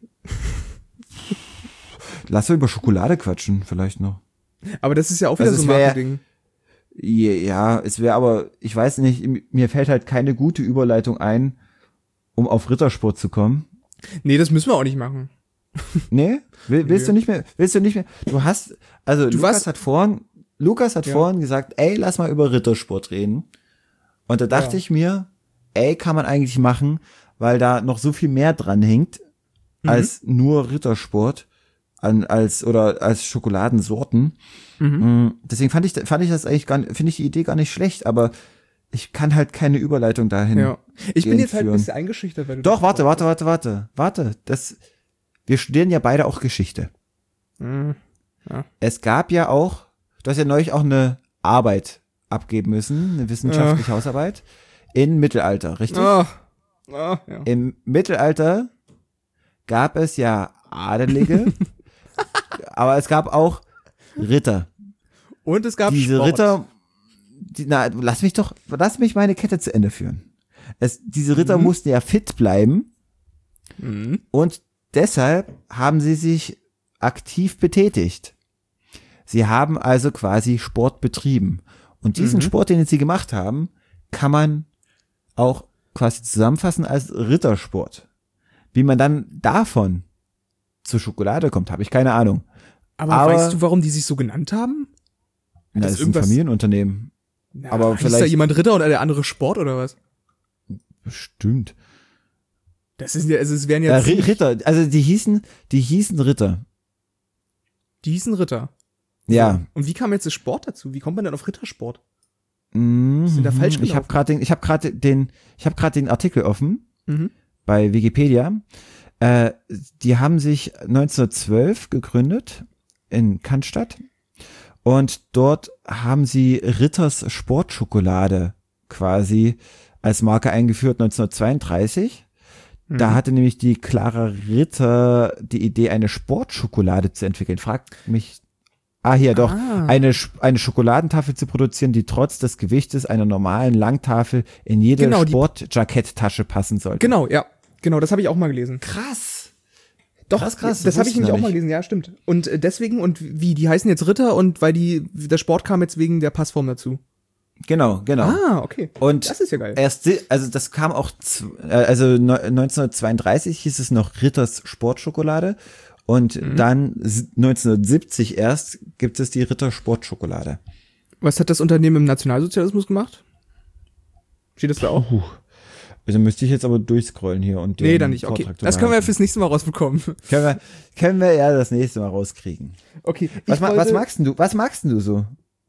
Lass doch über Schokolade quatschen, vielleicht noch. Aber das ist ja auch wieder Also so es ein wär- Marketing. Ja, ja, es wäre aber, ich weiß nicht, mir fällt halt keine gute Überleitung ein, um auf Rittersport zu kommen. Nee, das müssen wir auch nicht machen. Nee? Will, willst Nee. du nicht mehr? Willst du nicht mehr? Du hast, also Du Lukas warst- hat vorhin, Lukas hat Ja. vorhin gesagt, ey, lass mal über Rittersport reden. Und da dachte Ja. ich mir, ey, kann man eigentlich machen, weil da noch so viel mehr dran hängt, Mhm. als nur Rittersport, an, als, oder als Schokoladensorten. Mhm. Mm, Deswegen fand ich, fand ich das eigentlich gar, finde ich die Idee gar nicht schlecht, aber ich kann halt keine Überleitung dahin. Ja. Ich bin jetzt halt führen. ein bisschen eingeschüchtert, weil du Doch, warte, warte, warte, warte, warte. Das, wir studieren ja beide auch Geschichte. Mhm. Ja. Es gab ja auch, du hast ja neulich auch eine Arbeit abgeben müssen, eine wissenschaftliche ja. Hausarbeit in Mittelalter, richtig? Oh. Oh, ja. Im Mittelalter gab es ja Adelige, aber es gab auch Ritter. Und es gab Diese Sport. Ritter, die, na, lass mich doch, lass mich meine Kette zu Ende führen. Es, diese Ritter mhm. mussten ja fit bleiben mhm. und deshalb haben sie sich aktiv betätigt. Sie haben also quasi Sport betrieben. Und diesen mhm. Sport, den sie gemacht haben, kann man auch quasi zusammenfassen als Rittersport. Wie man dann davon zur Schokolade kommt, habe ich keine Ahnung. Aber, Aber weißt du, warum die sich so genannt haben? Na, das ist ein Familienunternehmen. Na, Aber ist vielleicht da jemand Ritter und der andere Sport oder was? Bestimmt. Das ist ja, also es wären ja, ja Ritter, also die hießen, die hießen Ritter. Die hießen Ritter. Ja. Und wie kam jetzt der Sport dazu? Wie kommt man denn auf Rittersport? Mhm. Sind da falsch gelaufen? Ich habe gerade den, ich habe gerade den, ich habe gerade den Artikel offen mhm. bei Wikipedia. Äh, die haben sich neunzehnhundertzwölf gegründet in Cannstatt und dort haben sie Ritters Sportschokolade quasi als Marke eingeführt neunzehnhundertzweiunddreißig. Mhm. Da hatte nämlich die Clara Ritter die Idee, eine Sportschokolade zu entwickeln. Fragt mich, ah hier doch, ah. eine eine Schokoladentafel zu produzieren, die trotz des Gewichtes einer normalen Langtafel in jede genau, Sportjacketttasche passen sollte. Genau, ja. Genau, das habe ich auch mal gelesen. Krass. Doch, krass, krass. Das habe ich nämlich auch mal gelesen, ja, stimmt. Und deswegen, und wie, die heißen jetzt Ritter und weil die, der Sport kam jetzt wegen der Passform dazu. Genau, genau. Ah, okay. Und das ist ja geil. Erst, also das kam auch, also neunzehnhundertzweiunddreißig hieß es noch Ritters Sportschokolade und mhm. dann neunzehnhundertsiebzig erst gibt es die Ritter Sportschokolade. Was hat das Unternehmen im Nationalsozialismus gemacht? Steht das da auch? Uh. Also müsste ich jetzt aber durchscrollen hier und nee, dann nicht. Okay, das können wir ja fürs nächste Mal rausbekommen. Können wir, können wir ja das nächste Mal rauskriegen. Okay. Was, wollte, was magst du? Was magst du so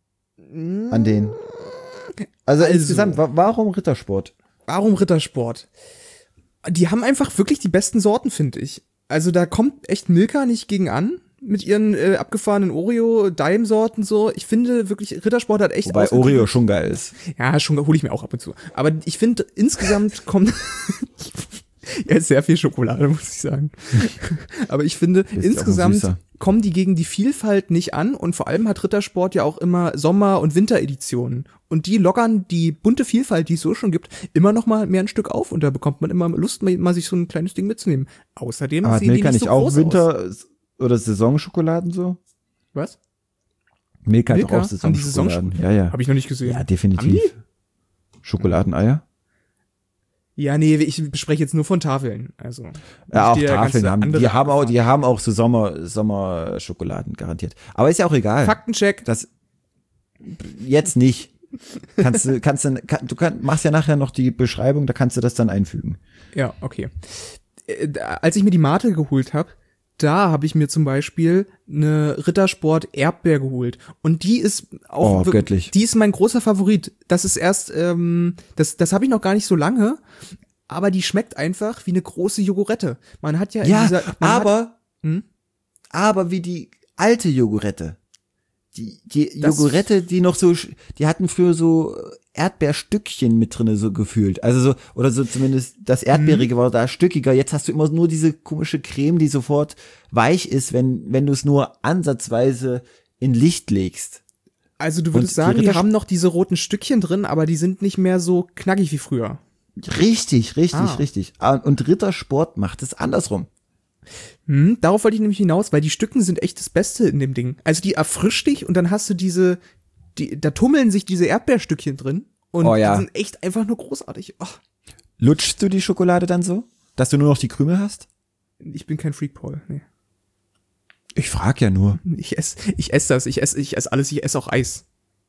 an denen? Also, also insgesamt, warum Rittersport? Warum Rittersport? Die haben einfach wirklich die besten Sorten, finde ich. Also da kommt echt Milka nicht gegen an mit ihren äh, abgefahrenen Oreo-Daim-Sorten so. Ich finde wirklich, Rittersport hat echt Wobei Oreo schon geil ist. Ja, schon hole ich mir auch ab und zu. Aber ich finde, insgesamt kommt ja, ist sehr viel Schokolade, muss ich sagen. Aber ich finde, ist insgesamt kommen die gegen die Vielfalt nicht an und vor allem hat Rittersport ja auch immer Sommer- und Wintereditionen. Und die lockern die bunte Vielfalt, die es so schon gibt, immer noch mal mehr ein Stück auf und da bekommt man immer Lust, mal, mal sich so ein kleines Ding mitzunehmen. Außerdem aber sehen die nicht nicht so auch groß Winter aus. Oder Saisonschokoladen so? Was? Milka, Milka hat auch Saisonschokoladen. Saison ja, ja. Habe ich noch nicht gesehen. Ja, definitiv. Schokoladeneier? Ja, nee, ich spreche jetzt nur von Tafeln. Also ja, auch Tafeln haben. Die haben auch, die haben auch so Sommer, Sommerschokoladen garantiert. Aber ist ja auch egal. Faktencheck. Das jetzt nicht. Kannst du, kannst du, kann, du kann, machst ja nachher noch die Beschreibung, da kannst du das dann einfügen. Ja, okay. Äh, als ich mir die Mate geholt habe, da habe ich mir zum Beispiel eine Rittersport Erdbeer geholt. Und die ist auch, oh, göttlich. Die ist mein großer Favorit. Das ist erst, ähm, das, das habe ich noch gar nicht so lange, aber die schmeckt einfach wie eine große Jogurette. Man hat ja in ja, dieser, man aber, hat, hm? aber wie die alte Jogurette. Die, die Jogurette, die noch so, die hatten für so Erdbeerstückchen mit drinne so gefühlt. Also so, oder so zumindest das Erdbeerige war da stückiger. Jetzt hast du immer nur diese komische Creme, die sofort weich ist, wenn, wenn du es nur ansatzweise in Licht legst. Also du würdest sagen, die, die haben noch diese roten Stückchen drin, aber die sind nicht mehr so knackig wie früher. Richtig, richtig, ah. richtig. Und Rittersport macht es andersrum. Hm, darauf wollte ich nämlich hinaus, weil die Stücken sind echt das Beste in dem Ding. Also die erfrischt dich und dann hast du diese, die, da tummeln sich diese Erdbeerstückchen drin und oh, ja. die sind echt einfach nur großartig. Oh. Lutschst du die Schokolade dann so, dass du nur noch die Krümel hast? Ich bin kein Freak, Paul. Nee. Ich frag ja nur. Ich esse, ich esse das, ich esse, ich esse alles, ich esse auch Eis.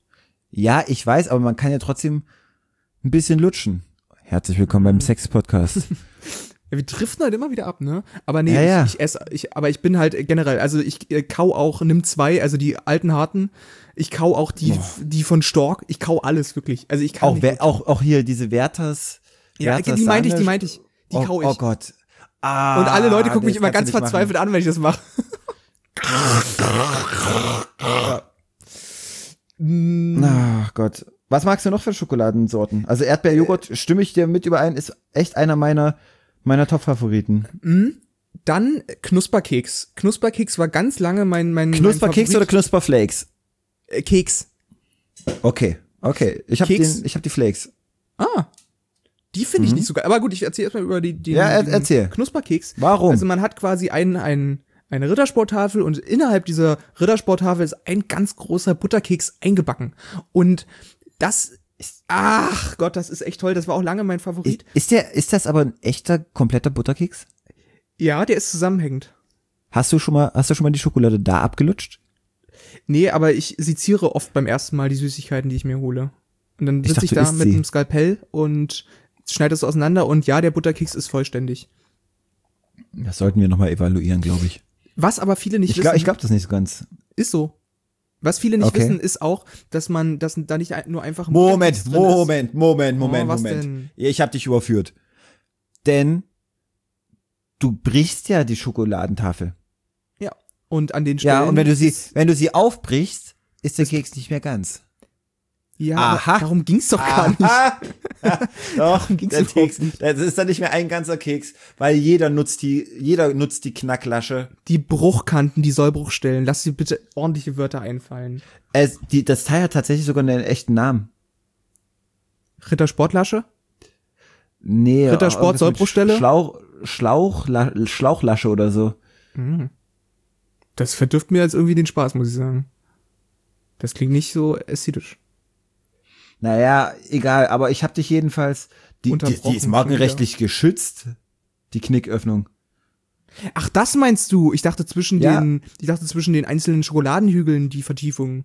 Ja, ich weiß, aber man kann ja trotzdem ein bisschen lutschen. Herzlich willkommen beim Sex-Podcast. Ja, wir driften halt immer wieder ab, ne? Aber nee, Ja, ja. ich, ich esse, ich, aber ich bin halt generell, also ich äh, kau auch, nimm zwei, also die alten harten, ich kau auch die, Boah. die von Stork, ich kau alles wirklich. Also ich kann Auch, nicht wer, wirklich- auch, auch hier diese Werthers. ja, Werthers die meinte ich, die Sahne- meinte ich, die oh, kau ich. Oh Gott. Ah, Und alle Leute gucken mich das immer kannst ganz du nicht verzweifelt an, wenn ich das mache. machen. Ach Gott. Was magst du noch für Schokoladensorten? Also Erdbeerjoghurt, stimme ich dir mit überein, ist echt einer meiner, meiner Top-Favoriten. Dann Knusperkeks. Knusperkeks war ganz lange mein, mein Knusperkeks mein oder Knusperflakes? Äh, Keks. Okay, okay. Ich habe Keks. den, ich habe die Flakes. Ah. Die finde ich nicht so geil. Aber gut, ich erzähle erstmal über die, die Mhm. Ja, er- den erzähl. Knusperkeks. Warum? Also man hat quasi einen, einen, eine Rittersporttafel und innerhalb dieser Rittersporttafel ist ein ganz großer Butterkeks eingebacken. Und das ist, ach Gott, das ist echt toll. Das war auch lange mein Favorit. Ist der, ist das aber ein echter, kompletter Butterkeks? Ja, der ist zusammenhängend. Hast du schon mal, hast du schon mal die Schokolade da abgelutscht? Nee, aber ich seziere oft beim ersten Mal die Süßigkeiten, die ich mir hole. Und dann Ich sitze dachte, ich du da isst mit sie. einem Skalpell und schneide es auseinander und ja, der Butterkeks ist vollständig. Das sollten wir nochmal evaluieren, glaube ich. Was aber viele nicht Ich wissen, glaube, ich glaube das nicht so ganz. ist so. Was viele nicht Okay. wissen, ist auch, dass man, dass da nicht ein- nur einfach ein Moment, Butterkeks drin Moment, Moment, Moment, Oh, was Moment. denn? Ich habe dich überführt. Denn du brichst ja die Schokoladentafel. ist. Ja. Und an den Stellen. Ja, und wenn du sie, ist- wenn du sie aufbrichst, ist der Keks nicht mehr ganz. Ja, Aha. aber darum ging's doch gar nicht. Aha. Doch, ging's der überhaupt Keks, nicht. das ist dann nicht mehr ein ganzer Keks, weil jeder nutzt die, jeder nutzt die Knacklasche. Die Bruchkanten, die Sollbruchstellen, lass dir bitte ordentliche Wörter einfallen. Es, die, das Teil hat tatsächlich sogar einen echten Namen. Rittersportlasche? Nee, Rittersport, irgendwas mit Sollbruchstelle? Schlauch, Schlauch, Schlauchlasche oder so. Das verdürft mir jetzt irgendwie den Spaß, muss ich sagen. Das klingt nicht so ästhetisch. Naja, egal, aber ich habe dich jedenfalls, die, die, Unterbrochen die ist markenrechtlich geschützt, die Knicköffnung. Ach, das meinst du? Ich dachte zwischen Ja. den, ich dachte zwischen den einzelnen Schokoladenhügeln die Vertiefung.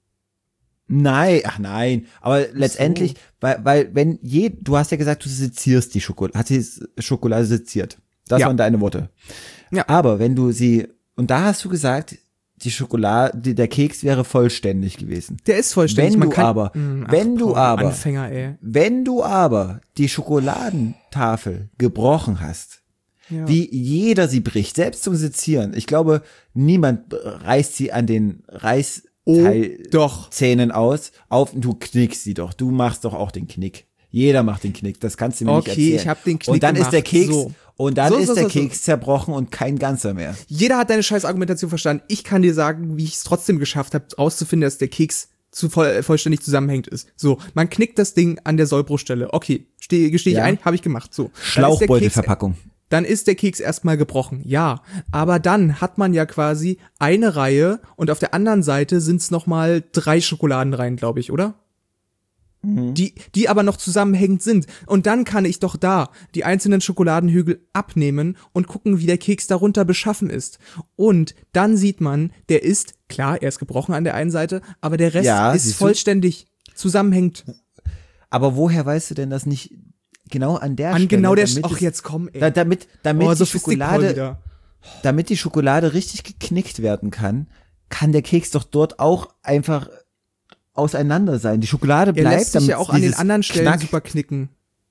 Nein, ach nein, aber letztendlich, weil, weil wenn je, du hast ja gesagt, du sezierst die Schokolade, hast die Schokolade seziert. Das Ja. waren deine Worte. Ja. Aber wenn du sie, und da hast du gesagt, die Schokolade, die, der Keks wäre vollständig gewesen. Der ist vollständig. Wenn Man du kann, aber, Hm, ach, wenn du Paul, aber, Anfänger, ey. wenn du aber die Schokoladentafel gebrochen hast, Ja. wie jeder sie bricht, selbst zum Sezieren. Ich glaube, niemand reißt sie an den Reißteilzähnen doch. aus. Auf, du knickst sie doch. Du machst doch auch den Knick. Jeder macht den Knick. Das kannst du mir nicht Okay, erzählen. ich hab den Knick Und dann gemacht. ist der Keks, So. und dann So, ist so, der so, so. Keks zerbrochen und kein ganzer mehr. Jeder hat deine scheiß Argumentation verstanden. Ich kann dir sagen, wie ich es trotzdem geschafft habe, rauszufinden, dass der Keks zu voll, vollständig zusammenhängt ist. So, man knickt das Ding an der Sollbruchstelle. Okay, stehe gestehe ich Ja. ein, habe ich gemacht. So. Dann ist der Keks- Schlauchbeutelverpackung. Dann ist der Keks erstmal gebrochen, ja. Aber dann hat man ja quasi eine Reihe und auf der anderen Seite sind's noch mal drei Schokoladenreihen, glaube ich, oder? Die, die aber noch zusammenhängend sind. Und dann kann ich doch da die einzelnen Schokoladenhügel abnehmen und gucken, wie der Keks darunter beschaffen ist. Und dann sieht man, der ist, klar, er ist gebrochen an der einen Seite, aber der Rest Ja, ist siehst du? vollständig zusammenhängend. Aber woher weißt du denn das nicht genau an der An Stelle? genau der, damit ach es- jetzt komm, ey. Da, damit, damit oh, die Sophistik Paul Schokolade, wieder. damit die Schokolade richtig geknickt werden kann, kann der Keks doch dort auch einfach auseinander sein. Die Schokolade Er bleibt, lässt sich damit ja auch an den dieses anderen Stellen Knack, super knicken.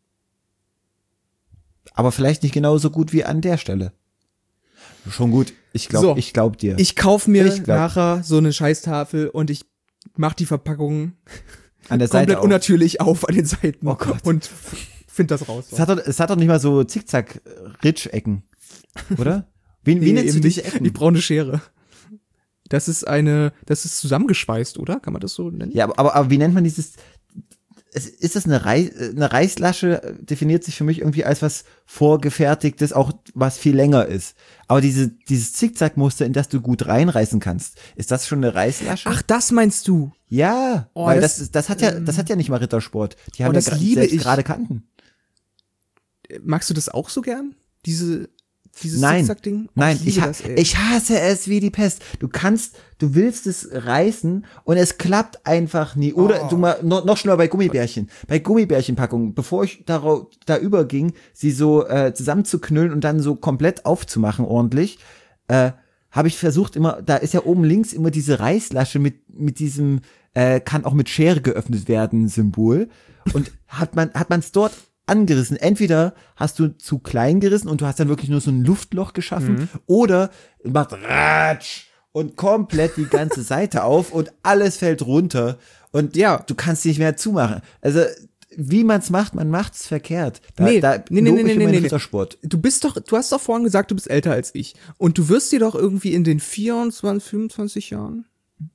aber vielleicht nicht genauso gut wie an der Stelle. Schon gut. Ich glaube, So. ich glaub dir. Ich kauf mir Ich glaub- nachher so eine Scheißtafel und ich mach die Verpackung an der Seite komplett auch. unnatürlich auf an den Seiten Oh Gott. und find das raus. Es hat, doch, es hat doch nicht mal so Zickzack-Ritsch-Ecken, oder? Wie, wie Nee, nennst du eben diese nicht. Ecken? Ich brauche eine Schere. Das ist eine, das ist zusammengeschweißt, oder? Kann man das so nennen? Ja, aber, aber, aber wie nennt man dieses, es, ist das eine, Reis, eine Reißlasche, definiert sich für mich irgendwie als was Vorgefertigtes, auch was viel länger ist. Aber diese, dieses Zickzackmuster, in das du gut reinreißen kannst, ist das schon eine Reißlasche? Ach, das meinst du? ja, Oh, weil das- das, das hat ja, das hat ja nicht mal Rittersport. Die haben Oh, ja das gra- liebe selbst ich. gerade Kanten. Magst du das auch so gern? Diese Dieses Nein, Zickzack-Ding? Oh, nein, ich, ich, liebe ha- das, ey. ich hasse es wie die Pest. Du kannst, du willst es reißen und es klappt einfach nie. Oder Oh. du mal noch, noch schlimmer bei Gummibärchen. Bei Gummibärchenpackungen, bevor ich darauf, da überging, sie so äh, zusammenzuknüllen und dann so komplett aufzumachen ordentlich, äh, habe ich versucht immer, da ist ja oben links immer diese Reißlasche mit mit diesem äh, kann auch mit Schere geöffnet werden Symbol und hat man hat man es dort angerissen. Entweder hast du zu klein gerissen und du hast dann wirklich nur so ein Luftloch geschaffen Mhm. oder macht Ratsch und komplett die ganze Seite auf und alles fällt runter und Ja. du kannst nicht mehr zumachen. Also wie man's macht, man macht's verkehrt. Da, Nee, da nee, nee, lob nee, ich nee, für meinen nee, nee. Rittersport. Du bist doch, du hast doch vorhin gesagt, du bist älter als ich. Und du wirst dir doch irgendwie in den vierundzwanzig, fünfundzwanzig Jahren.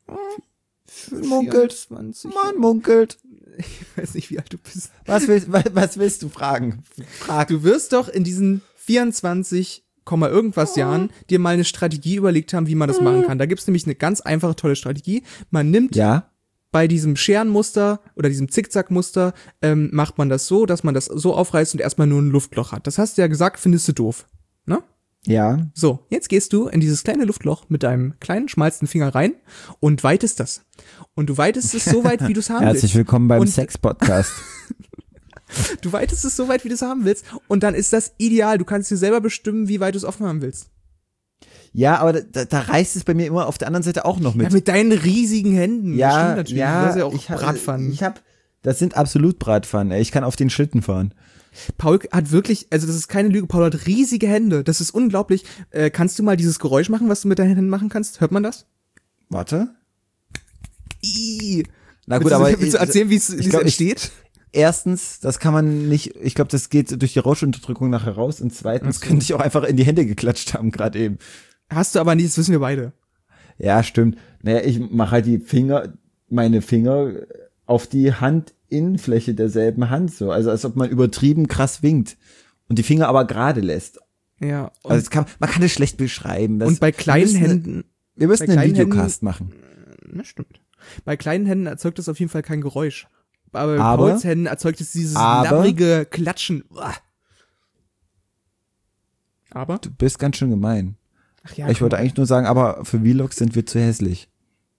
Munkelt. vierundzwanzig Man munkelt. Ich weiß nicht, wie alt du bist. Was willst, was, was willst du fragen? Frag. Du wirst doch in diesen vierundzwanzig, irgendwas Jahren dir mal eine Strategie überlegt haben, wie man das machen kann. Da gibt's nämlich eine ganz einfache, tolle Strategie. Man nimmt Ja, bei diesem Scherenmuster oder diesem Zickzackmuster, ähm, macht man das so, dass man das so aufreißt und erstmal nur ein Luftloch hat. Das hast du ja gesagt, findest du doof. Ne? ja. So, jetzt gehst du in dieses kleine Luftloch mit deinem kleinen, schmalsten Finger rein und weitest das. Und du weitest es so weit, wie du es haben Herzlich willst. willkommen beim Und- Sex-Podcast. Du weitest es so weit, wie du es haben willst. Und dann ist das ideal. Du kannst dir selber bestimmen, wie weit du es offen haben willst. Ja, aber da, da reißt es bei mir immer auf der anderen Seite auch noch mit. Ja, mit deinen riesigen Händen. Das ja, stimmt natürlich. ja, Du hast ja auch ich, ha- Bratpfannen. ich hab, das sind absolut Bratpfannen, ey. Ich kann auf den Schlitten fahren. Paul hat wirklich, also das ist keine Lüge, Paul hat riesige Hände. Das ist unglaublich. Äh, kannst du mal dieses Geräusch machen, was du mit deinen Händen machen kannst? Hört man das? Warte. Ih. Na gut, willst aber du, willst du erzählen, wie es wie es glaub, ich- entsteht? erstens, das kann man nicht, ich glaube, das geht durch die Rauschunterdrückung nachher raus und zweitens könnte ich auch einfach in die Hände geklatscht haben, gerade eben. Hast du aber nicht, das wissen wir beide. Ja, stimmt. Naja, ich mache halt die Finger, meine Finger auf die Handinnenfläche derselben Hand so. Also als ob man übertrieben krass winkt und die Finger aber gerade lässt. Ja. Und, Also das kann, man kann es schlecht beschreiben. Das, und bei kleinen wir müssen, Händen, Wir müssen bei einen kleinen Videocast machen. na stimmt. Bei kleinen Händen erzeugt das auf jeden Fall kein Geräusch. Aber bei Aber- Pauls Händen erzeugt es dieses aber- labbrige Klatschen. Uah. Aber? Du bist ganz schön gemein. Ach ja, Ich komm. wollte eigentlich nur sagen, aber für Vlogs sind wir zu hässlich.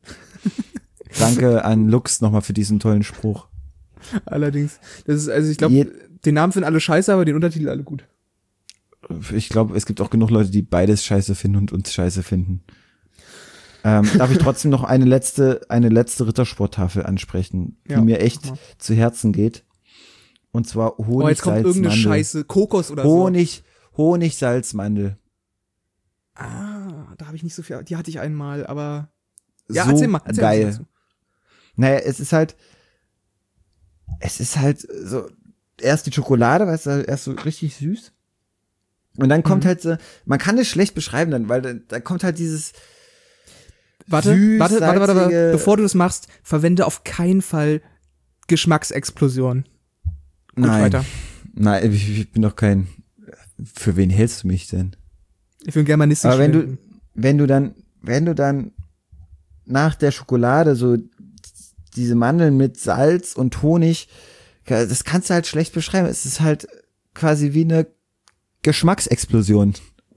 Danke an Lux nochmal für diesen tollen Spruch. Allerdings. Das ist, also ich glaube, Je- den Namen finden alle scheiße, aber den Untertitel alle gut. Ich glaube, es gibt auch genug Leute, die beides scheiße finden und uns scheiße finden. Ähm, darf ich trotzdem noch eine letzte, eine letzte Rittersporttafel ansprechen, die Ja, mir echt mach mal. zu Herzen geht. Und zwar Honig, Oh, jetzt kommt Salz, irgendeine Mandel. Scheiße. Kokos oder Honig, Honig, Salz, Mandel. so. Ah, da habe ich nicht so viel. Die hatte ich einmal, aber. Ja, so erzähl mal. Erzähl geil. mal dazu. Naja, es ist halt, es ist halt so, erst die Schokolade, weißt du, erst so richtig süß. Und dann kommt Mhm. halt so, man kann es schlecht beschreiben dann, weil da, da kommt halt dieses, Warte, süß, warte, warte, warte, salzige- warte. Bevor du das machst, verwende auf keinen Fall Geschmacksexplosion. Gut, nein, weiter. nein, ich, ich bin doch kein, für wen hältst du mich denn? Ich will Germanistik Aber wenn du, studieren. wenn du dann, wenn du dann nach der Schokolade so diese Mandeln mit Salz und Honig, das kannst du halt schlecht beschreiben. Es ist halt quasi wie eine Geschmacksexplosion.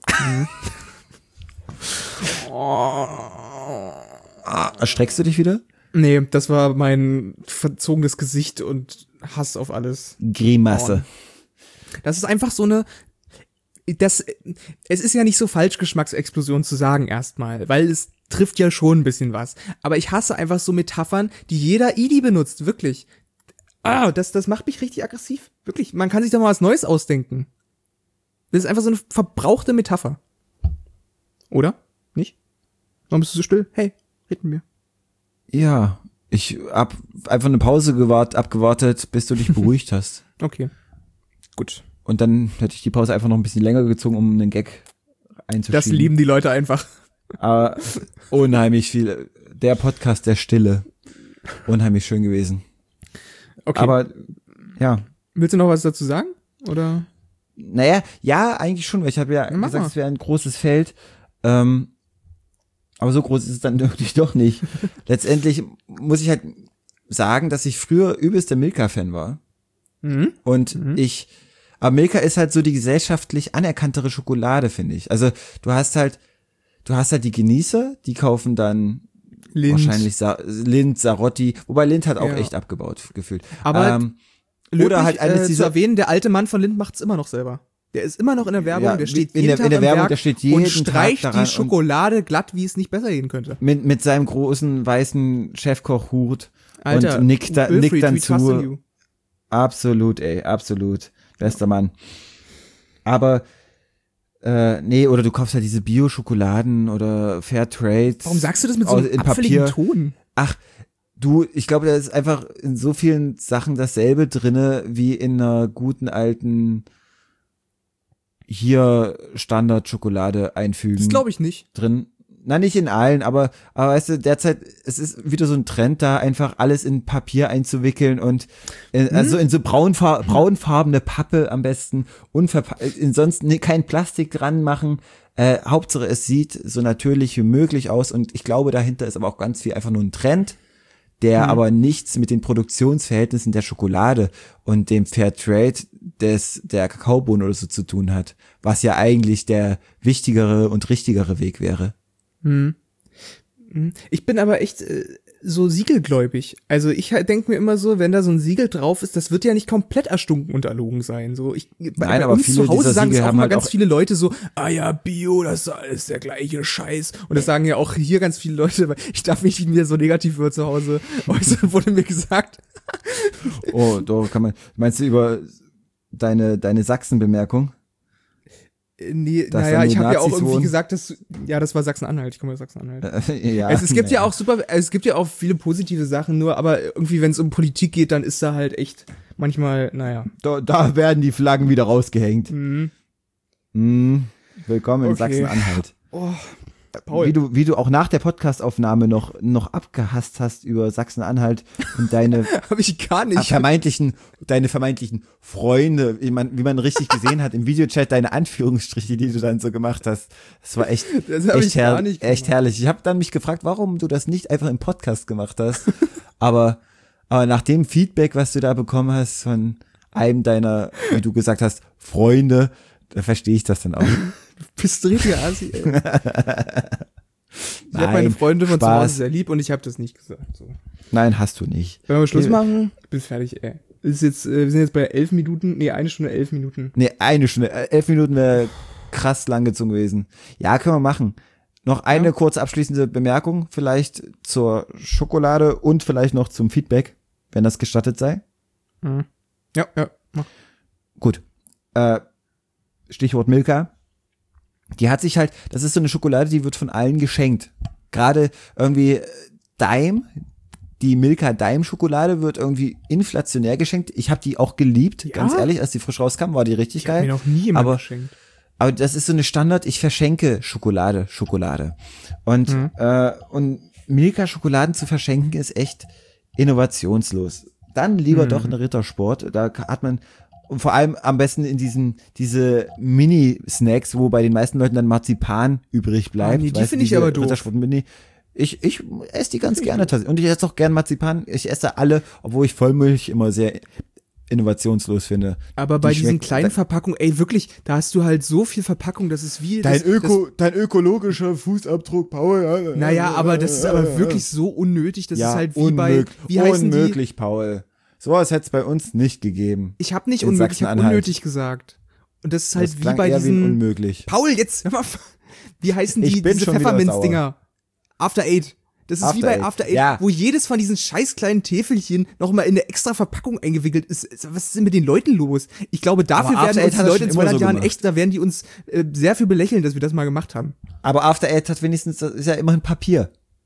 Ah, erschreckst du dich wieder? Nee, das war mein verzogenes Gesicht und Hass auf alles. Grimasse. Das ist einfach so eine, das, es ist ja nicht so falsch, Geschmacksexplosion zu sagen erstmal, weil es trifft ja schon ein bisschen was. Aber ich hasse einfach so Metaphern, die jeder I D benutzt, wirklich. Ah, das, das macht mich richtig aggressiv. Wirklich, man kann sich da mal was Neues ausdenken. Das ist einfach so eine verbrauchte Metapher. Oder? Nicht? Warum bist du so still? Hey, red mit mir. Ja, ich hab einfach eine Pause gewart, abgewartet, bis du dich beruhigt hast. Okay. Gut. Und dann hätte ich die Pause einfach noch ein bisschen länger gezogen, um einen Gag einzuschieben. Das lieben die Leute einfach. Aber unheimlich viel. Der Podcast der Stille. Unheimlich schön gewesen. Okay. Aber ja, willst du noch was dazu sagen? Oder? naja, ja, eigentlich schon, weil ich habe ja Mach gesagt, mal. es wäre ein großes Feld. Ähm, aber so groß ist es dann wirklich doch nicht. Letztendlich muss ich halt sagen, dass ich früher übelst der Milka-Fan war. Mhm. Und Mhm. ich Aber Milka ist halt so die gesellschaftlich anerkanntere Schokolade, finde ich. Also du hast halt, du hast halt die Genießer, die kaufen dann Lind. wahrscheinlich Sa- Lind, Sarotti, wobei Lind hat auch Ja. echt abgebaut, gefühlt. Aber ähm, Löblich, oder halt eines äh, zu dieser, erwähnen, der alte Mann von Lind macht's immer noch selber. Der ist immer noch in der Werbung, Ja, der steht in jeden der- Tag in der am Werbung, Werk der steht jeden und streicht Tag daran die Schokolade glatt, wie es nicht besser gehen könnte. mit, mit seinem großen weißen Chefkochhut Alter, und nickt, da, Wilfried, nickt dann we trust in zu. you. Absolut, ey, absolut. Bester Mann. Aber, äh, nee, oder du kaufst halt diese Bio-Schokoladen oder Fairtrade. Warum sagst du das mit so aus- einem in abfälligen Papier. Ton? Ach, du, ich glaube, da ist einfach in so vielen Sachen dasselbe drinne wie in einer guten alten hier Standard-Schokolade einfügen. Das glaube ich nicht. drin. Na, nicht in allen, aber, aber weißt du, derzeit, es ist wieder so ein Trend da, einfach alles in Papier einzuwickeln und in, Hm? also in so braunfar braunfarbene Pappe am besten, unverpa- in sonst ne, kein Plastik dran machen. Äh, Hauptsache, es sieht so natürlich wie möglich aus und ich glaube, dahinter ist aber auch ganz viel einfach nur ein Trend, der Hm. aber nichts mit den Produktionsverhältnissen der Schokolade und dem Fairtrade des, der Kakaobohnen oder so zu tun hat, was ja eigentlich der wichtigere und richtigere Weg wäre. Hm. Hm. Ich bin aber echt äh, so siegelgläubig. Also ich halt denke mir immer so, wenn da so ein Siegel drauf ist, das wird ja nicht komplett erstunken und erlogen sein. So ich bei, Nein, bei aber uns viele zu Hause dieser sagen es Siegel auch haben immer halt ganz auch- viele Leute so, ah ja, Bio, das ist alles der gleiche Scheiß. Und das sagen ja auch hier ganz viele Leute, weil ich darf mich nicht mehr so negativ über zu Hause äußern, wurde mir gesagt. Oh, doch, kann man. Meinst du über deine, deine Sachsen-Bemerkung? Äh, Nee, Dass naja, da nur ich habe ja auch Nazis irgendwie wohnen? gesagt, dass ja, das war Sachsen-Anhalt, ich komme aus Sachsen-Anhalt. ja. Es, es gibt ja naja. auch super, es gibt ja auch viele positive Sachen, nur aber irgendwie, wenn es um Politik geht, dann ist da halt echt manchmal, naja. Da, da werden die Flaggen wieder rausgehängt. Mhm. Mhm. Willkommen in Okay. Sachsen-Anhalt. Oh, Paul. Wie du, wie du auch nach der Podcastaufnahme noch, noch abgehasst hast über Sachsen-Anhalt und deine Habe ich gar nicht. vermeintlichen, deine vermeintlichen Freunde, wie man, wie man richtig gesehen hat im Videochat, deine Anführungsstriche, die du dann so gemacht hast. Das war echt, Das hab echt, ich gar herr, nicht echt gemacht. herrlich. Ich habe dann mich gefragt, warum du das nicht einfach im Podcast gemacht hast. aber, aber nach dem Feedback, was du da bekommen hast von einem deiner, wie du gesagt hast, Freunde, da verstehe ich das dann auch. Bist du richtig Asi, ey. Ich habe Nein, meine Freunde von zu Spaß. Hause sehr lieb und ich habe das nicht gesagt. So. Nein, hast du nicht. Wenn wir Schluss Okay. machen, ich bin fertig, ey. Ist jetzt, äh, wir sind jetzt bei elf Minuten, nee, eine Stunde, elf Minuten. Nee, eine Stunde, äh, elf Minuten wäre krass lang gezogen gewesen. Ja, können wir machen. Noch eine Ja. kurz abschließende Bemerkung vielleicht zur Schokolade und vielleicht noch zum Feedback, wenn das gestattet sei. Mhm. Ja, ja. Mach. Gut. Äh, Stichwort Milka. Die hat sich halt, das ist so eine Schokolade, die wird von allen geschenkt. Gerade irgendwie äh, Daim, die Milka Daim Schokolade wird irgendwie inflationär geschenkt. Ich habe die auch geliebt, Ja? ganz ehrlich, als die frisch rauskam, war die richtig Ich hab geil. mir noch nie jemand aber- geschenkt. Aber das ist so eine Standard, ich verschenke Schokolade, Schokolade. Und, Mhm. äh, und Milka-Schokoladen zu verschenken ist echt innovationslos. Dann lieber Mhm. doch eine Rittersport. Da hat man, und vor allem am besten in diesen, diese Mini-Snacks, wo bei den meisten Leuten dann Marzipan übrig bleibt. Ah, nee, die Weißt du, finde ich diese aber doof. Rittersport Mini. Ich, ich esse die ganz gerne tatsächlich. Und ich esse auch gern Marzipan. Ich esse alle, obwohl ich Vollmilch immer sehr innovationslos finde. Aber bei Die diesen schmeckt- kleinen Verpackungen, ey, wirklich, da hast du halt so viel Verpackung, das ist wie. Dein das, Öko, dein ökologischer Fußabdruck, Paul. Das, naja, aber das ist aber wirklich so unnötig. Das ja, ist halt wie unmöglich, bei. Wie heißen die? unmöglich, Paul. Sowas hätte es bei uns nicht gegeben. Ich habe nicht In unmöglich, ich habe Sachsen-Anhalt. unnötig gesagt. Und das ist halt Das wie klang bei eher wie ein diesen. unmöglich. Paul, jetzt, hör mal, wie heißen Ich die, bin diese schon wieder Pfefferminz-Dinger? After Eight. Das ist After wie bei Eight, After Eight, ja. wo jedes von diesen scheiß kleinen Täfelchen nochmal in eine extra Verpackung eingewickelt ist. Was ist denn mit den Leuten los? Ich glaube, dafür Aber werden After uns Eight die hat das Leute in schon immer zweihundert so Jahren gemacht. echt, da werden die uns äh, sehr viel belächeln, dass wir das mal gemacht haben. Aber After Eight hat wenigstens, das ist ja immerhin Papier.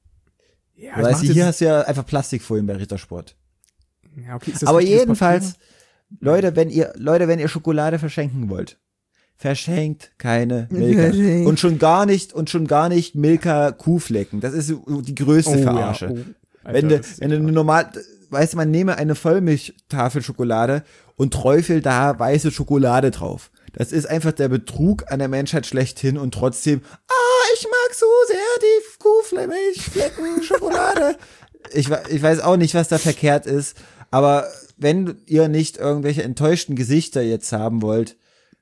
Ja, Weißt du, hier hast du ja einfach Plastikfolien bei Rittersport. ja, okay, ist das Aber richtiges jedenfalls, Papier? Leute, wenn ihr, Leute, wenn ihr Schokolade verschenken wollt, verschenkt keine Milka. Verschenkt. Und schon gar nicht, und schon gar nicht Milka Kuhflecken. Das ist die größte Oh, Verarsche. ja, oh. Alter, wenn du, das ist wenn du ekelhaft. eine normal, weißt du, man nehme eine Vollmilchtafel Schokolade und träufelt da weiße Schokolade drauf. Das ist einfach der Betrug an der Menschheit schlechthin und trotzdem, ah, ich mag so sehr die Kuhmilchflecken Schokolade. Ich, we- ich weiß auch nicht, was da verkehrt ist, Aber wenn ihr nicht irgendwelche enttäuschten Gesichter jetzt haben wollt,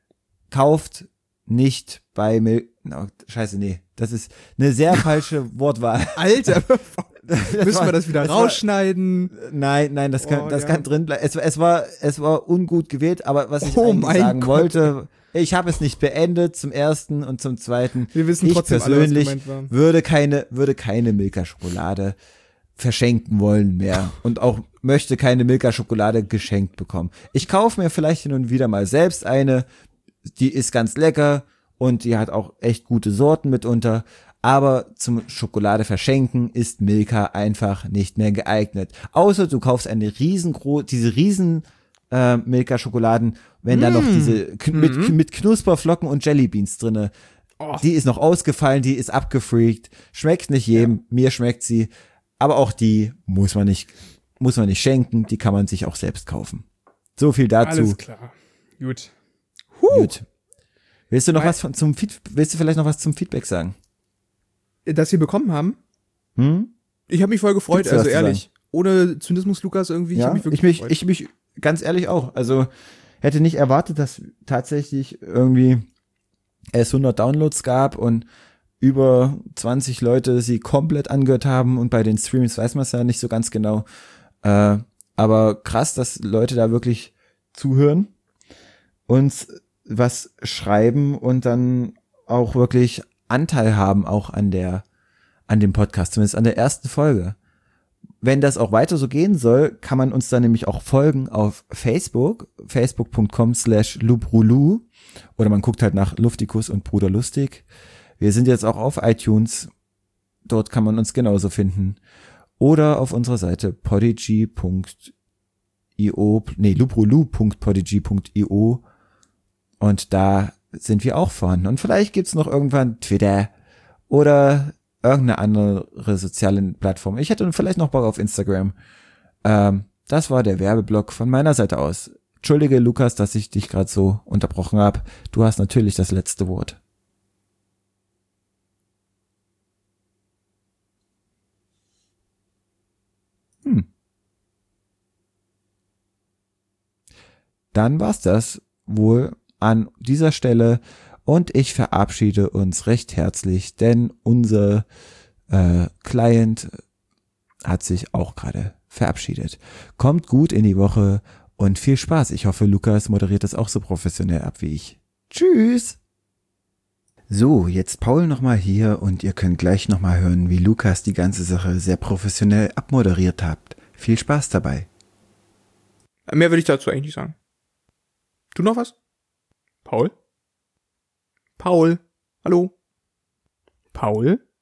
kauft nicht bei Milk. No, scheiße, nee. Das ist eine sehr falsche Wortwahl. Alter, müssen war, wir das wieder das rausschneiden? War, nein, nein, das kann, oh, das ja. kann drin bleiben. Es, es war, es war ungut gewählt, aber was ich oh eigentlich sagen Gott. wollte, ich habe es nicht beendet zum ersten und zum zweiten. Wir wissen ich trotzdem persönlich alle, was gemeint war. würde keine, würde keine Milka-Schokolade verschenken wollen mehr und auch möchte keine Milka-Schokolade geschenkt bekommen. Ich kaufe mir vielleicht hin und wieder mal selbst eine, die ist ganz lecker und die hat auch echt gute Sorten mitunter, aber zum Schokolade verschenken ist Milka einfach nicht mehr geeignet. Außer du kaufst eine riesengroße, diese riesen äh, Milka-Schokoladen, wenn mm. da noch diese k- mit, mm. mit Knusperflocken und Jellybeans drinne. Oh. Die ist noch ausgefallen, die ist abgefreakt, schmeckt nicht jedem, ja. Mir schmeckt sie, aber auch die muss man nicht, muss man nicht schenken, die kann man sich auch selbst kaufen. So viel dazu. Alles klar. Gut. Huh. Gut. Willst du noch Weil, was von, zum Feed, willst du vielleicht noch was zum Feedback sagen? Das wir bekommen haben? Hm? Ich habe mich voll gefreut, also ehrlich. Ohne Zynismus, Lukas, irgendwie. Ja, ich habe mich wirklich ich mich, gefreut. Ich mich ganz ehrlich auch. Also hätte nicht erwartet, dass tatsächlich irgendwie es hundert Downloads gab und über zwanzig Leute sie komplett angehört haben und bei den Streams weiß man es ja nicht so ganz genau. Äh, aber krass, dass Leute da wirklich zuhören, uns was schreiben und dann auch wirklich Anteil haben auch an der, an dem Podcast, zumindest an der ersten Folge. Wenn das auch weiter so gehen soll, kann man uns dann nämlich auch folgen auf Facebook, facebook punkt com slash lubrulu, oder man guckt halt nach Luftikus und Bruder Lustig. Wir sind jetzt auch auf iTunes, dort kann man uns genauso finden. Oder auf unserer Seite podigy punkt io, nee, lubrulu punkt podigy punkt io, und da sind wir auch vorhanden. Und vielleicht gibt's noch irgendwann Twitter oder irgendeine andere soziale Plattform. Ich hätte vielleicht noch Bock auf Instagram. Ähm, das war der Werbeblock von meiner Seite aus. Entschuldige, Lukas, dass ich dich gerade so unterbrochen habe. Du hast natürlich das letzte Wort. Hm. Dann war's das wohl an dieser Stelle und ich verabschiede uns recht herzlich, denn unser äh, Client hat sich auch gerade verabschiedet. Kommt gut in die Woche und viel Spaß. Ich hoffe, Lukas moderiert das auch so professionell ab wie ich. Tschüss! So, jetzt Paul nochmal hier und ihr könnt gleich nochmal hören, wie Lukas die ganze Sache sehr professionell abmoderiert hat. Viel Spaß dabei. Mehr würde ich dazu eigentlich nicht sagen. Du noch was? Paul? Paul? Hallo? Paul?